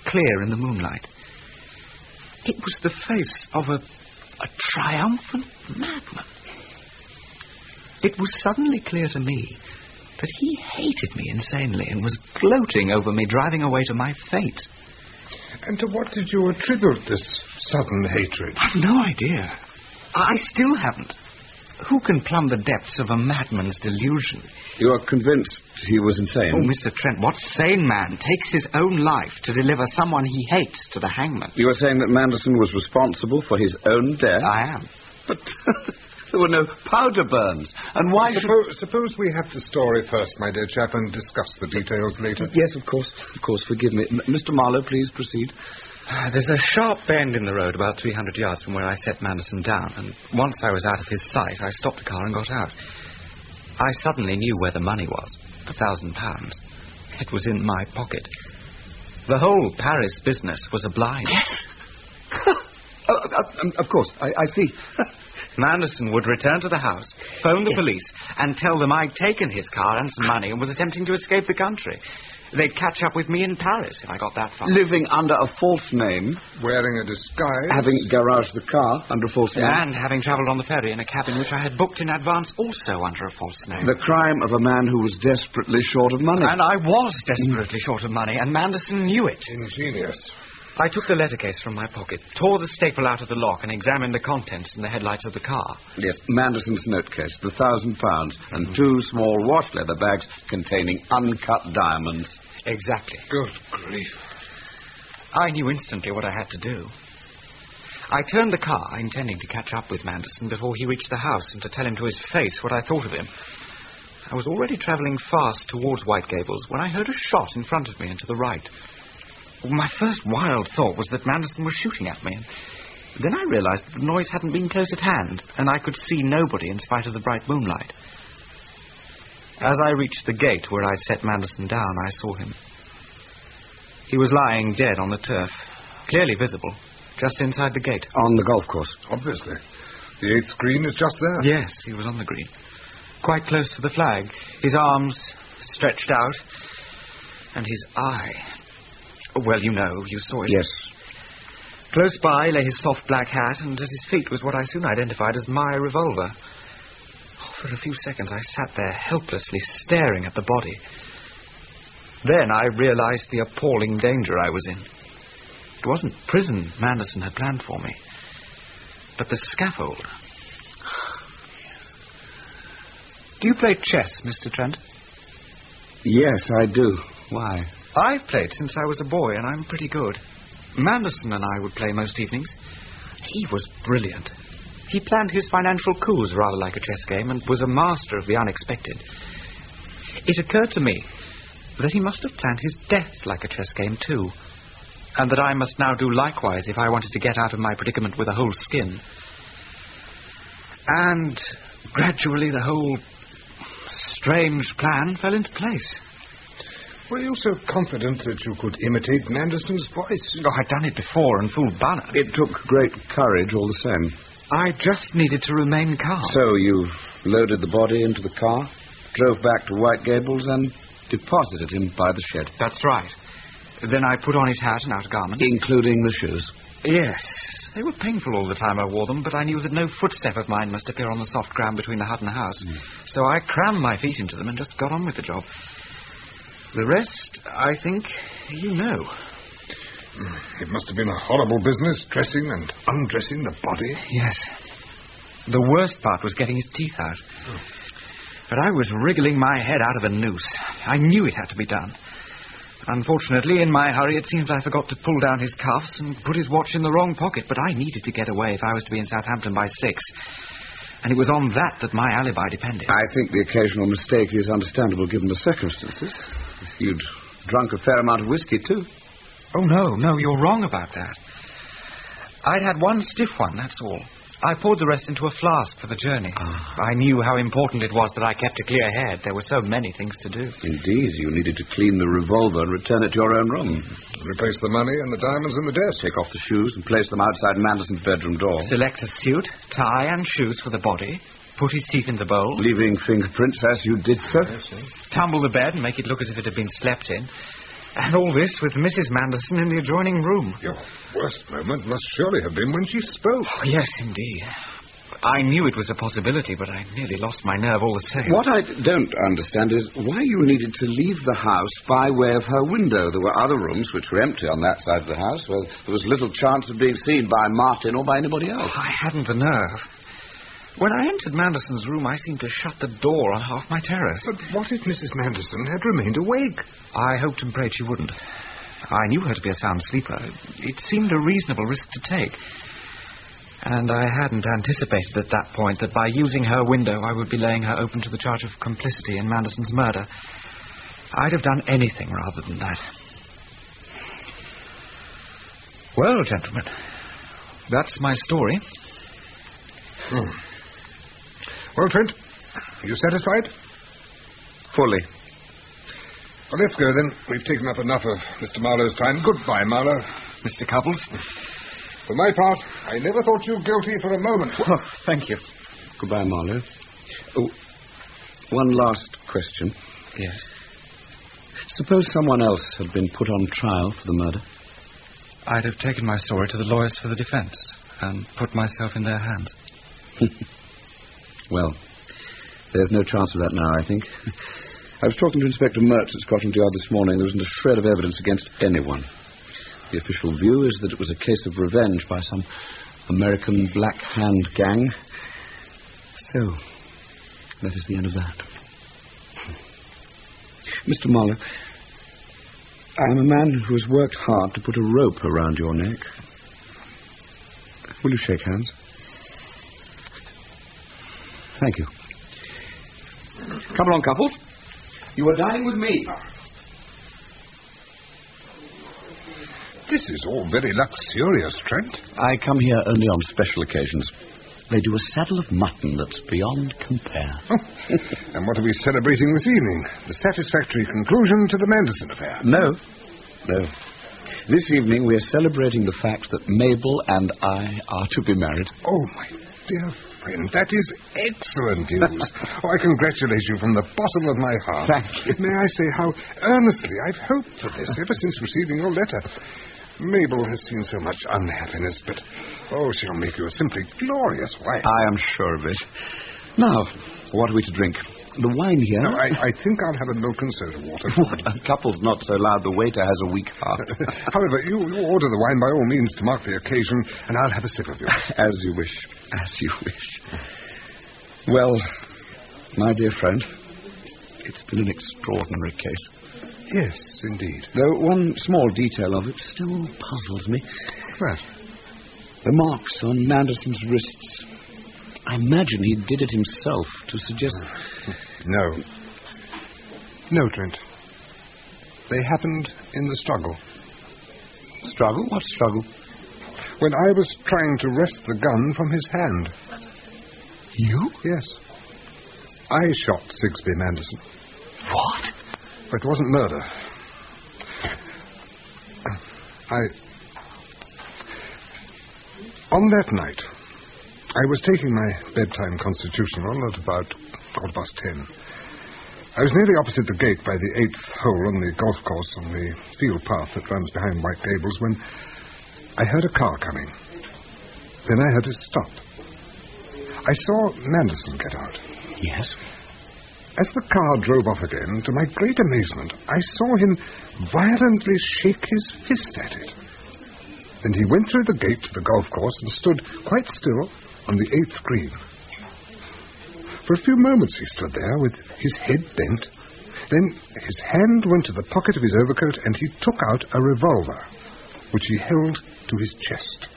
clear in the moonlight. It was the face of a, a triumphant madman. It was suddenly clear to me that he hated me insanely and was gloating over me driving away to my fate. And to what did you attribute this sudden hatred? I've no idea. I still haven't. Who can plumb the depths of a madman's delusion? You are convinced he was insane? Oh, Mister Trent, what sane man takes his own life to deliver someone he hates to the hangman? You are saying that Manderson was responsible for his own death? I am. But there were no powder burns. And why suppose, should... suppose we have the story first, my dear chap, and discuss the details later. Yes, of course. Of course, forgive me. M- Mister Marlowe, please proceed. There's a sharp bend in the road about three hundred yards from where I set Manderson down, and once I was out of his sight, I stopped the car and got out. I suddenly knew where the money was, the thousand pounds. It was in my pocket. The whole Paris business was a blind. Yes. oh, uh, of course, I, I see. Manderson would return to the house, phone the yes. police, and tell them I'd taken his car and some money and was attempting to escape the country. They'd catch up with me in Paris if I got that far. Living under a false name. Wearing a disguise. Having garaged the car under a false name. And having travelled on the ferry in a cabin which I had booked in advance also under a false name. The crime of a man who was desperately short of money. And I was desperately short of money, and Manderson knew it. Ingenious. I took the letter case from my pocket, tore the staple out of the lock, and examined the contents in the headlights of the car. Yes, Manderson's note case, the thousand pounds, and two small wash leather bags containing uncut diamonds. Exactly. Good grief. I knew instantly what I had to do. I turned the car, intending to catch up with Manderson before he reached the house and to tell him to his face what I thought of him. I was already travelling fast towards White Gables when I heard a shot in front of me and to the right. My first wild thought was that Manderson was shooting at me. Then I realised that the noise hadn't been close at hand, and I could see nobody in spite of the bright moonlight. As I reached the gate where I'd set Manderson down, I saw him. He was lying dead on the turf, clearly visible, just inside the gate. On the golf course? Obviously. The eighth green is just there. Yes, he was on the green. Quite close to the flag, his arms stretched out, and his eye... Well, you know, you saw it. Yes. Close by lay his soft black hat, and at his feet was what I soon identified as my revolver. For a few seconds I sat there helplessly staring at the body. Then I realized the appalling danger I was in. It wasn't prison Manderson had planned for me, but the scaffold. Do you play chess, Mister Trent? Yes, I do. Why? I've played since I was a boy, and I'm pretty good. Manderson and I would play most evenings. He was brilliant. He planned his financial coups rather like a chess game and was a master of the unexpected. It occurred to me that he must have planned his death like a chess game too, and that I must now do likewise if I wanted to get out of my predicament with a whole skin. And gradually the whole strange plan fell into place. Were you so confident that you could imitate Manderson's voice? Oh, I'd done it before and fooled Barnard. It took great courage all the same. I just needed to remain calm. So you loaded the body into the car, drove back to White Gables, and deposited him by the shed. That's right. Then I put on his hat and outer garments. Including the shoes? Yes. They were painful all the time I wore them, but I knew that no footstep of mine must appear on the soft ground between the hut and the house. Mm. So I crammed my feet into them and just got on with the job. The rest, I think, you know. It must have been a horrible business, dressing and undressing the body. Yes. The worst part was getting his teeth out. Oh. But I was wriggling my head out of a noose. I knew it had to be done. Unfortunately, in my hurry, it seems I forgot to pull down his cuffs and put his watch in the wrong pocket, but I needed to get away if I was to be in Southampton by six. And it was on that that my alibi depended. I think the occasional mistake is understandable given the circumstances. You'd drunk a fair amount of whiskey, too. Oh, no, no, you're wrong about that. I'd had one stiff one, that's all. I poured the rest into a flask for the journey. Ah. I knew how important it was that I kept a clear head. There were so many things to do. Indeed, you needed to clean the revolver and return it to your own room. Replace the money and the diamonds in the desk. Take off the shoes and place them outside Manderson's bedroom door. Select a suit, tie and shoes for the body. Put his teeth in the bowl. Leaving fingerprints as you did so. Tumble the bed and make it look as if it had been slept in. And all this with Missus Manderson in the adjoining room. Your worst moment must surely have been when she spoke. Oh, yes, indeed. I knew it was a possibility, but I nearly lost my nerve all the same. What I don't understand is why you needed to leave the house by way of her window. There were other rooms which were empty on that side of the house where there was little chance of being seen by Martin or by anybody else. Oh, I hadn't the nerve. When I entered Manderson's room, I seemed to shut the door on half my terrace. But what if Missus Manderson had remained awake? I hoped and prayed she wouldn't. I knew her to be a sound sleeper. It seemed a reasonable risk to take. And I hadn't anticipated at that point that by using her window I would be laying her open to the charge of complicity in Manderson's murder. I'd have done anything rather than that. Well, gentlemen, that's my story. Hmm. Well, Trent, are you satisfied? Fully. Well, let's go then. We've taken up enough of Mister Marlowe's time. Goodbye, Marlowe. Mister Cupples. For my part, I never thought you guilty for a moment. Oh, thank you. Goodbye, Marlowe. Oh, one last question. Yes. Suppose someone else had been put on trial for the murder. I'd have taken my story to the lawyers for the defense and put myself in their hands. Well, there's no chance of that now, I think. I was talking to Inspector Mertz at Scotland Yard this morning. There isn't a shred of evidence against anyone. The official view is that it was a case of revenge by some American Black Hand gang. So, that is the end of that. Mister Marlowe, I am a man who has worked hard to put a rope around your neck. Will you shake hands? Thank you. Come along, couples. You are dining with me. This is all very luxurious, Trent. I come here only on special occasions. They do a saddle of mutton that's beyond compare. And what are we celebrating this evening? The satisfactory conclusion to the Manderson affair? No. No. This evening we are celebrating the fact that Mabel and I are to be married. Oh, my dear friend, that is excellent news. Oh, I congratulate you from the bottom of my heart. Thank you. May I say how earnestly I've hoped for this ever since receiving your letter. Mabel has seen so much unhappiness, but, oh, she'll make you a simply glorious wife. I am sure of it. Now, what are we to drink? The wine here? No, I, I think I'll have a milk and soda water. What? A couple's not so loud. The waiter has a weak heart. However, you, you order the wine by all means to mark the occasion, and I'll have a sip of yours. As you wish. As you wish. Well, my dear friend, it's been an extraordinary case. Yes, indeed. Though one small detail of it still puzzles me. What? The marks on Manderson's wrists. I imagine he did it himself to suggest... No. No, Trent. They happened in the struggle. Struggle? What struggle? When I was trying to wrest the gun from his hand. You? Yes. I shot Sigsbee Manderson. What? But it wasn't murder. I... On that night, I was taking my bedtime constitutional at about quarter past ten. I was nearly opposite the gate by the eighth hole on the golf course on the field path that runs behind White Gables when I heard a car coming. Then I heard it stop. I saw Manderson get out. Yes? As the car drove off again, to my great amazement, I saw him violently shake his fist at it. Then he went through the gate to the golf course and stood quite still on the eighth green. For a few moments he stood there with his head bent. Then his hand went to the pocket of his overcoat and he took out a revolver, which he held to his chest.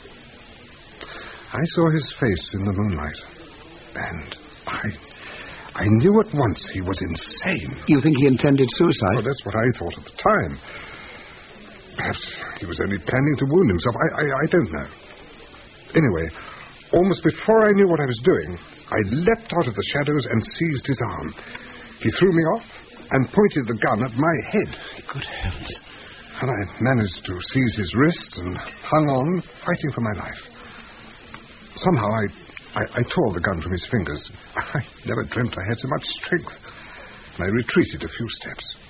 I saw his face in the moonlight, and I... I knew at once he was insane. You think he intended suicide? Well, that's what I thought at the time. Perhaps he was only planning to wound himself. I, I, I don't know. Anyway, almost before I knew what I was doing, I leapt out of the shadows and seized his arm. He threw me off and pointed the gun at my head. Good heavens. And I managed to seize his wrist and hung on, fighting for my life. Somehow I... I, I tore the gun from his fingers. I never dreamt I had so much strength. And I retreated a few steps.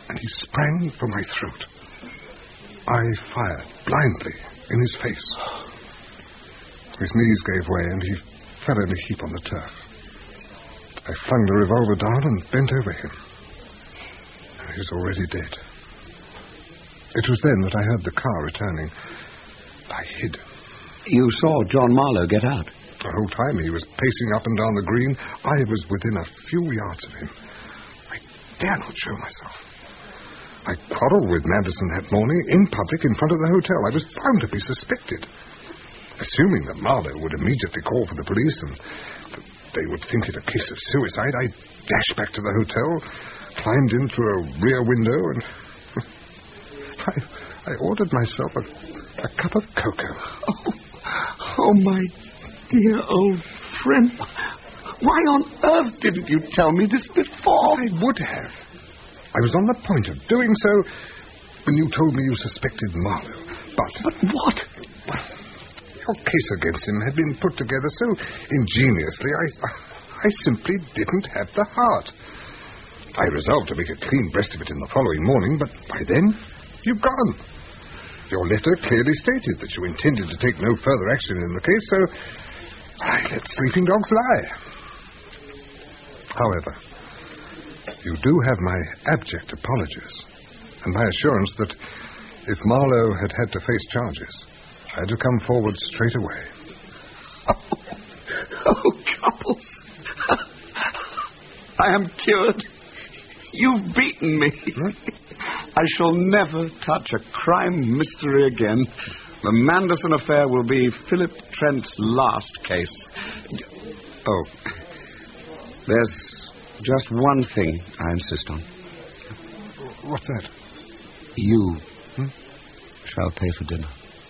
and he sprang for my throat. I fired blindly in his face. His knees gave way, and he fell in a heap on the turf. I flung the revolver down and bent over him. He was already dead. It was then that I heard the car returning. I hid. You saw John Marlowe get out? The whole time he was pacing up and down the green, I was within a few yards of him. I dare not show myself. I quarreled with Manderson that morning in public in front of the hotel. I was bound to be suspected. Assuming that Marlowe would immediately call for the police and they would think it a case of suicide, I dashed back to the hotel, climbed in through a rear window, and I, I ordered myself a, a cup of cocoa. Oh, oh, my dear old friend. Why on earth didn't you tell me this before? I would have. I was on the point of doing so when you told me you suspected Marlowe. But... But what? Well, your case against him had been put together so ingeniously, I, I simply didn't have the heart. I resolved to make a clean breast of it in the following morning, but by then, you've gone. Your letter clearly stated that you intended to take no further action in the case, so I let sleeping dogs lie. However, you do have my abject apologies, and my assurance that if Marlowe had had to face charges, I had to come forward straight away. Oh, oh Couples. I am cured. You've beaten me. Hmm? I shall never touch a crime mystery again. The Manderson affair will be Philip Trent's last case. Oh, there's just one thing I insist on. What's that? You hmm? shall pay for dinner.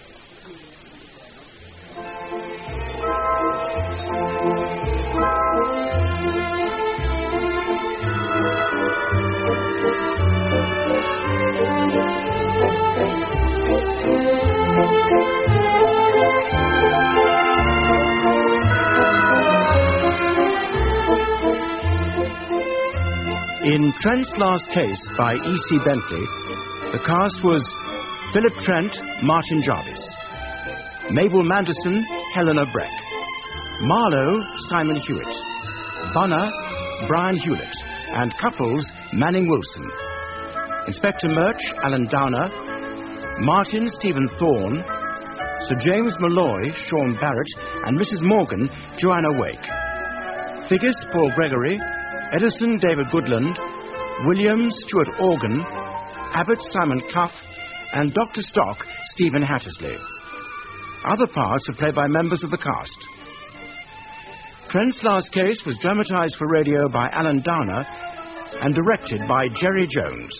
In Trent's Last Case by E C Bentley, the cast was Philip Trent, Martin Jarvis; Mabel Manderson, Helena Breck; Marlowe, Simon Hewitt; Bunner, Brian Hewlett; and Couples, Manning Wilson; Inspector Murch, Alan Downer; Martin, Stephen Thorne; Sir James Malloy, Sean Barrett; and Missus Morgan, Joanna Wake. Figures, Paul Gregory; Edison, David Goodland; Williams, Stuart Organ; Abbott, Simon Cuff; and Doctor Stock, Stephen Hattersley. Other parts are played by members of the cast. Trent's Last Case was dramatized for radio by Alan Downer and directed by Jerry Jones.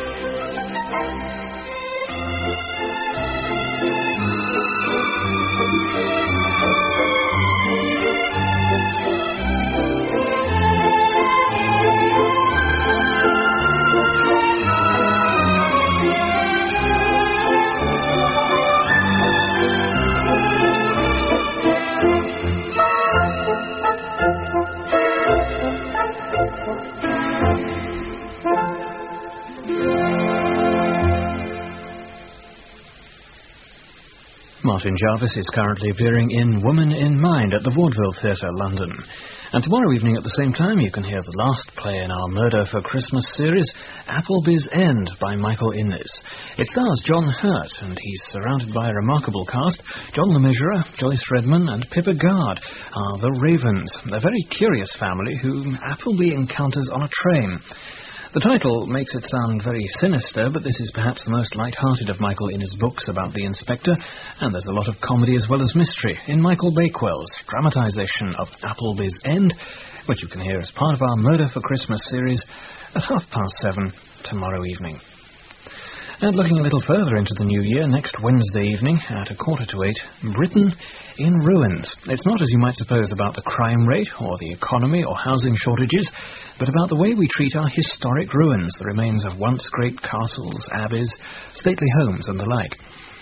Martin Jarvis is currently appearing in Woman in Mind at the Vaudeville Theatre, London. And tomorrow evening at the same time you can hear the last play in our Murder for Christmas series, Appleby's End by Michael Innes. It stars John Hurt, and he's surrounded by a remarkable cast. John Le Mesurier, Joyce Redman and Pippa Gard are the Ravens, a very curious family whom Appleby encounters on a train. The title makes it sound very sinister, but this is perhaps the most light-hearted of Michael Innes' books about the inspector, and there's a lot of comedy as well as mystery in Michael Bakewell's dramatisation of Appleby's End, which you can hear as part of our Murder for Christmas series at half past seven tomorrow evening. And looking a little further into the new year, next Wednesday evening at a quarter to eight, Britain in Ruins. It's not, as you might suppose, about the crime rate or the economy or housing shortages, but about the way we treat our historic ruins, the remains of once great castles, abbeys, stately homes and the like.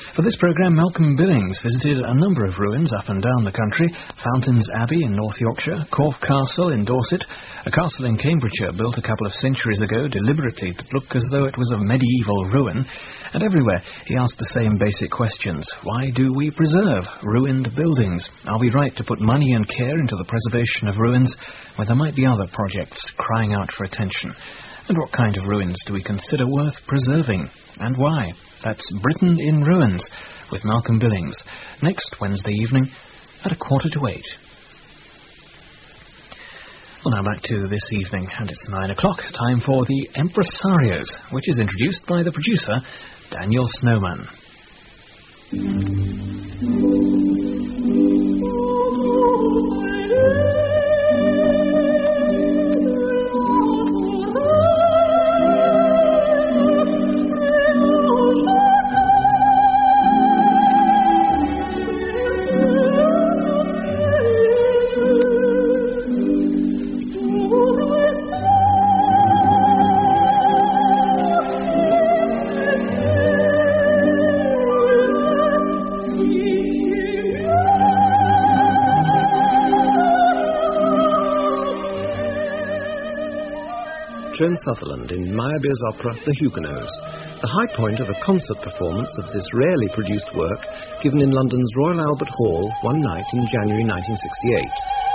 For this programme, Malcolm Billings visited a number of ruins up and down the country. Fountains Abbey in North Yorkshire, Corfe Castle in Dorset, a castle in Cambridgeshire built a couple of centuries ago deliberately to look as though it was a medieval ruin. And everywhere he asked the same basic questions. Why do we preserve ruined buildings? Are we right to put money and care into the preservation of ruins when there might be other projects crying out for attention? And what kind of ruins do we consider worth preserving? And why? That's Britain in Ruins with Malcolm Billings, next Wednesday evening at a quarter to eight. Well, now back to this evening, and it's nine o'clock, time for the Empresarios, which is introduced by the producer, Daniel Snowman. Joan Sutherland in Meyerbeer's opera The Huguenots, the high point of a concert performance of this rarely produced work given in London's Royal Albert Hall one night in January nineteen sixty-eight.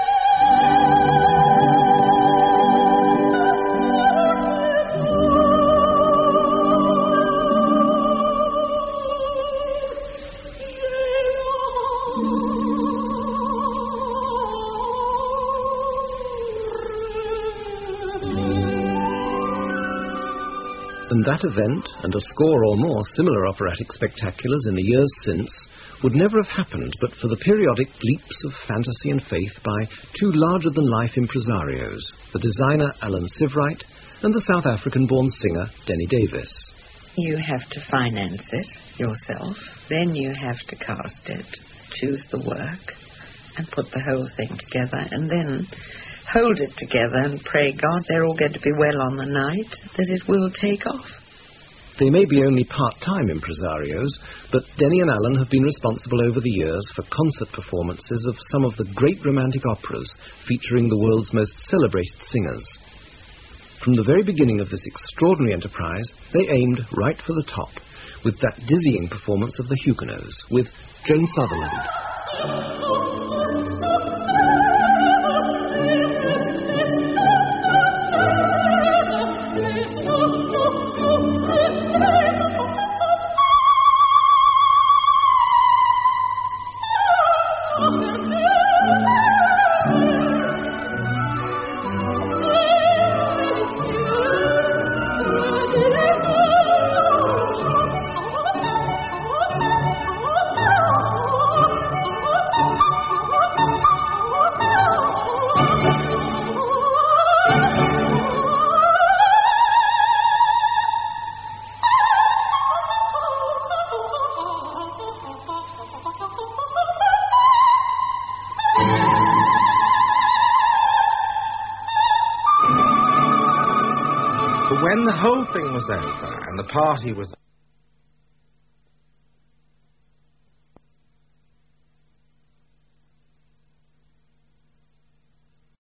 And that event, and a score or more similar operatic spectaculars in the years since, would never have happened but for the periodic leaps of fantasy and faith by two larger-than-life impresarios, the designer Alan Sivright and the South African-born singer Denny Davis. You have to finance it yourself, then you have to cast it, choose the work, and put the whole thing together, and then hold it together and pray God they're all going to be well on the night, that it will take off. They may be only part-time impresarios, but Denny and Alan have been responsible over the years for concert performances of some of the great romantic operas featuring the world's most celebrated singers. From the very beginning of this extraordinary enterprise, they aimed right for the top, with that dizzying performance of the Huguenots, with Joan Sutherland. When the whole thing was over and the party was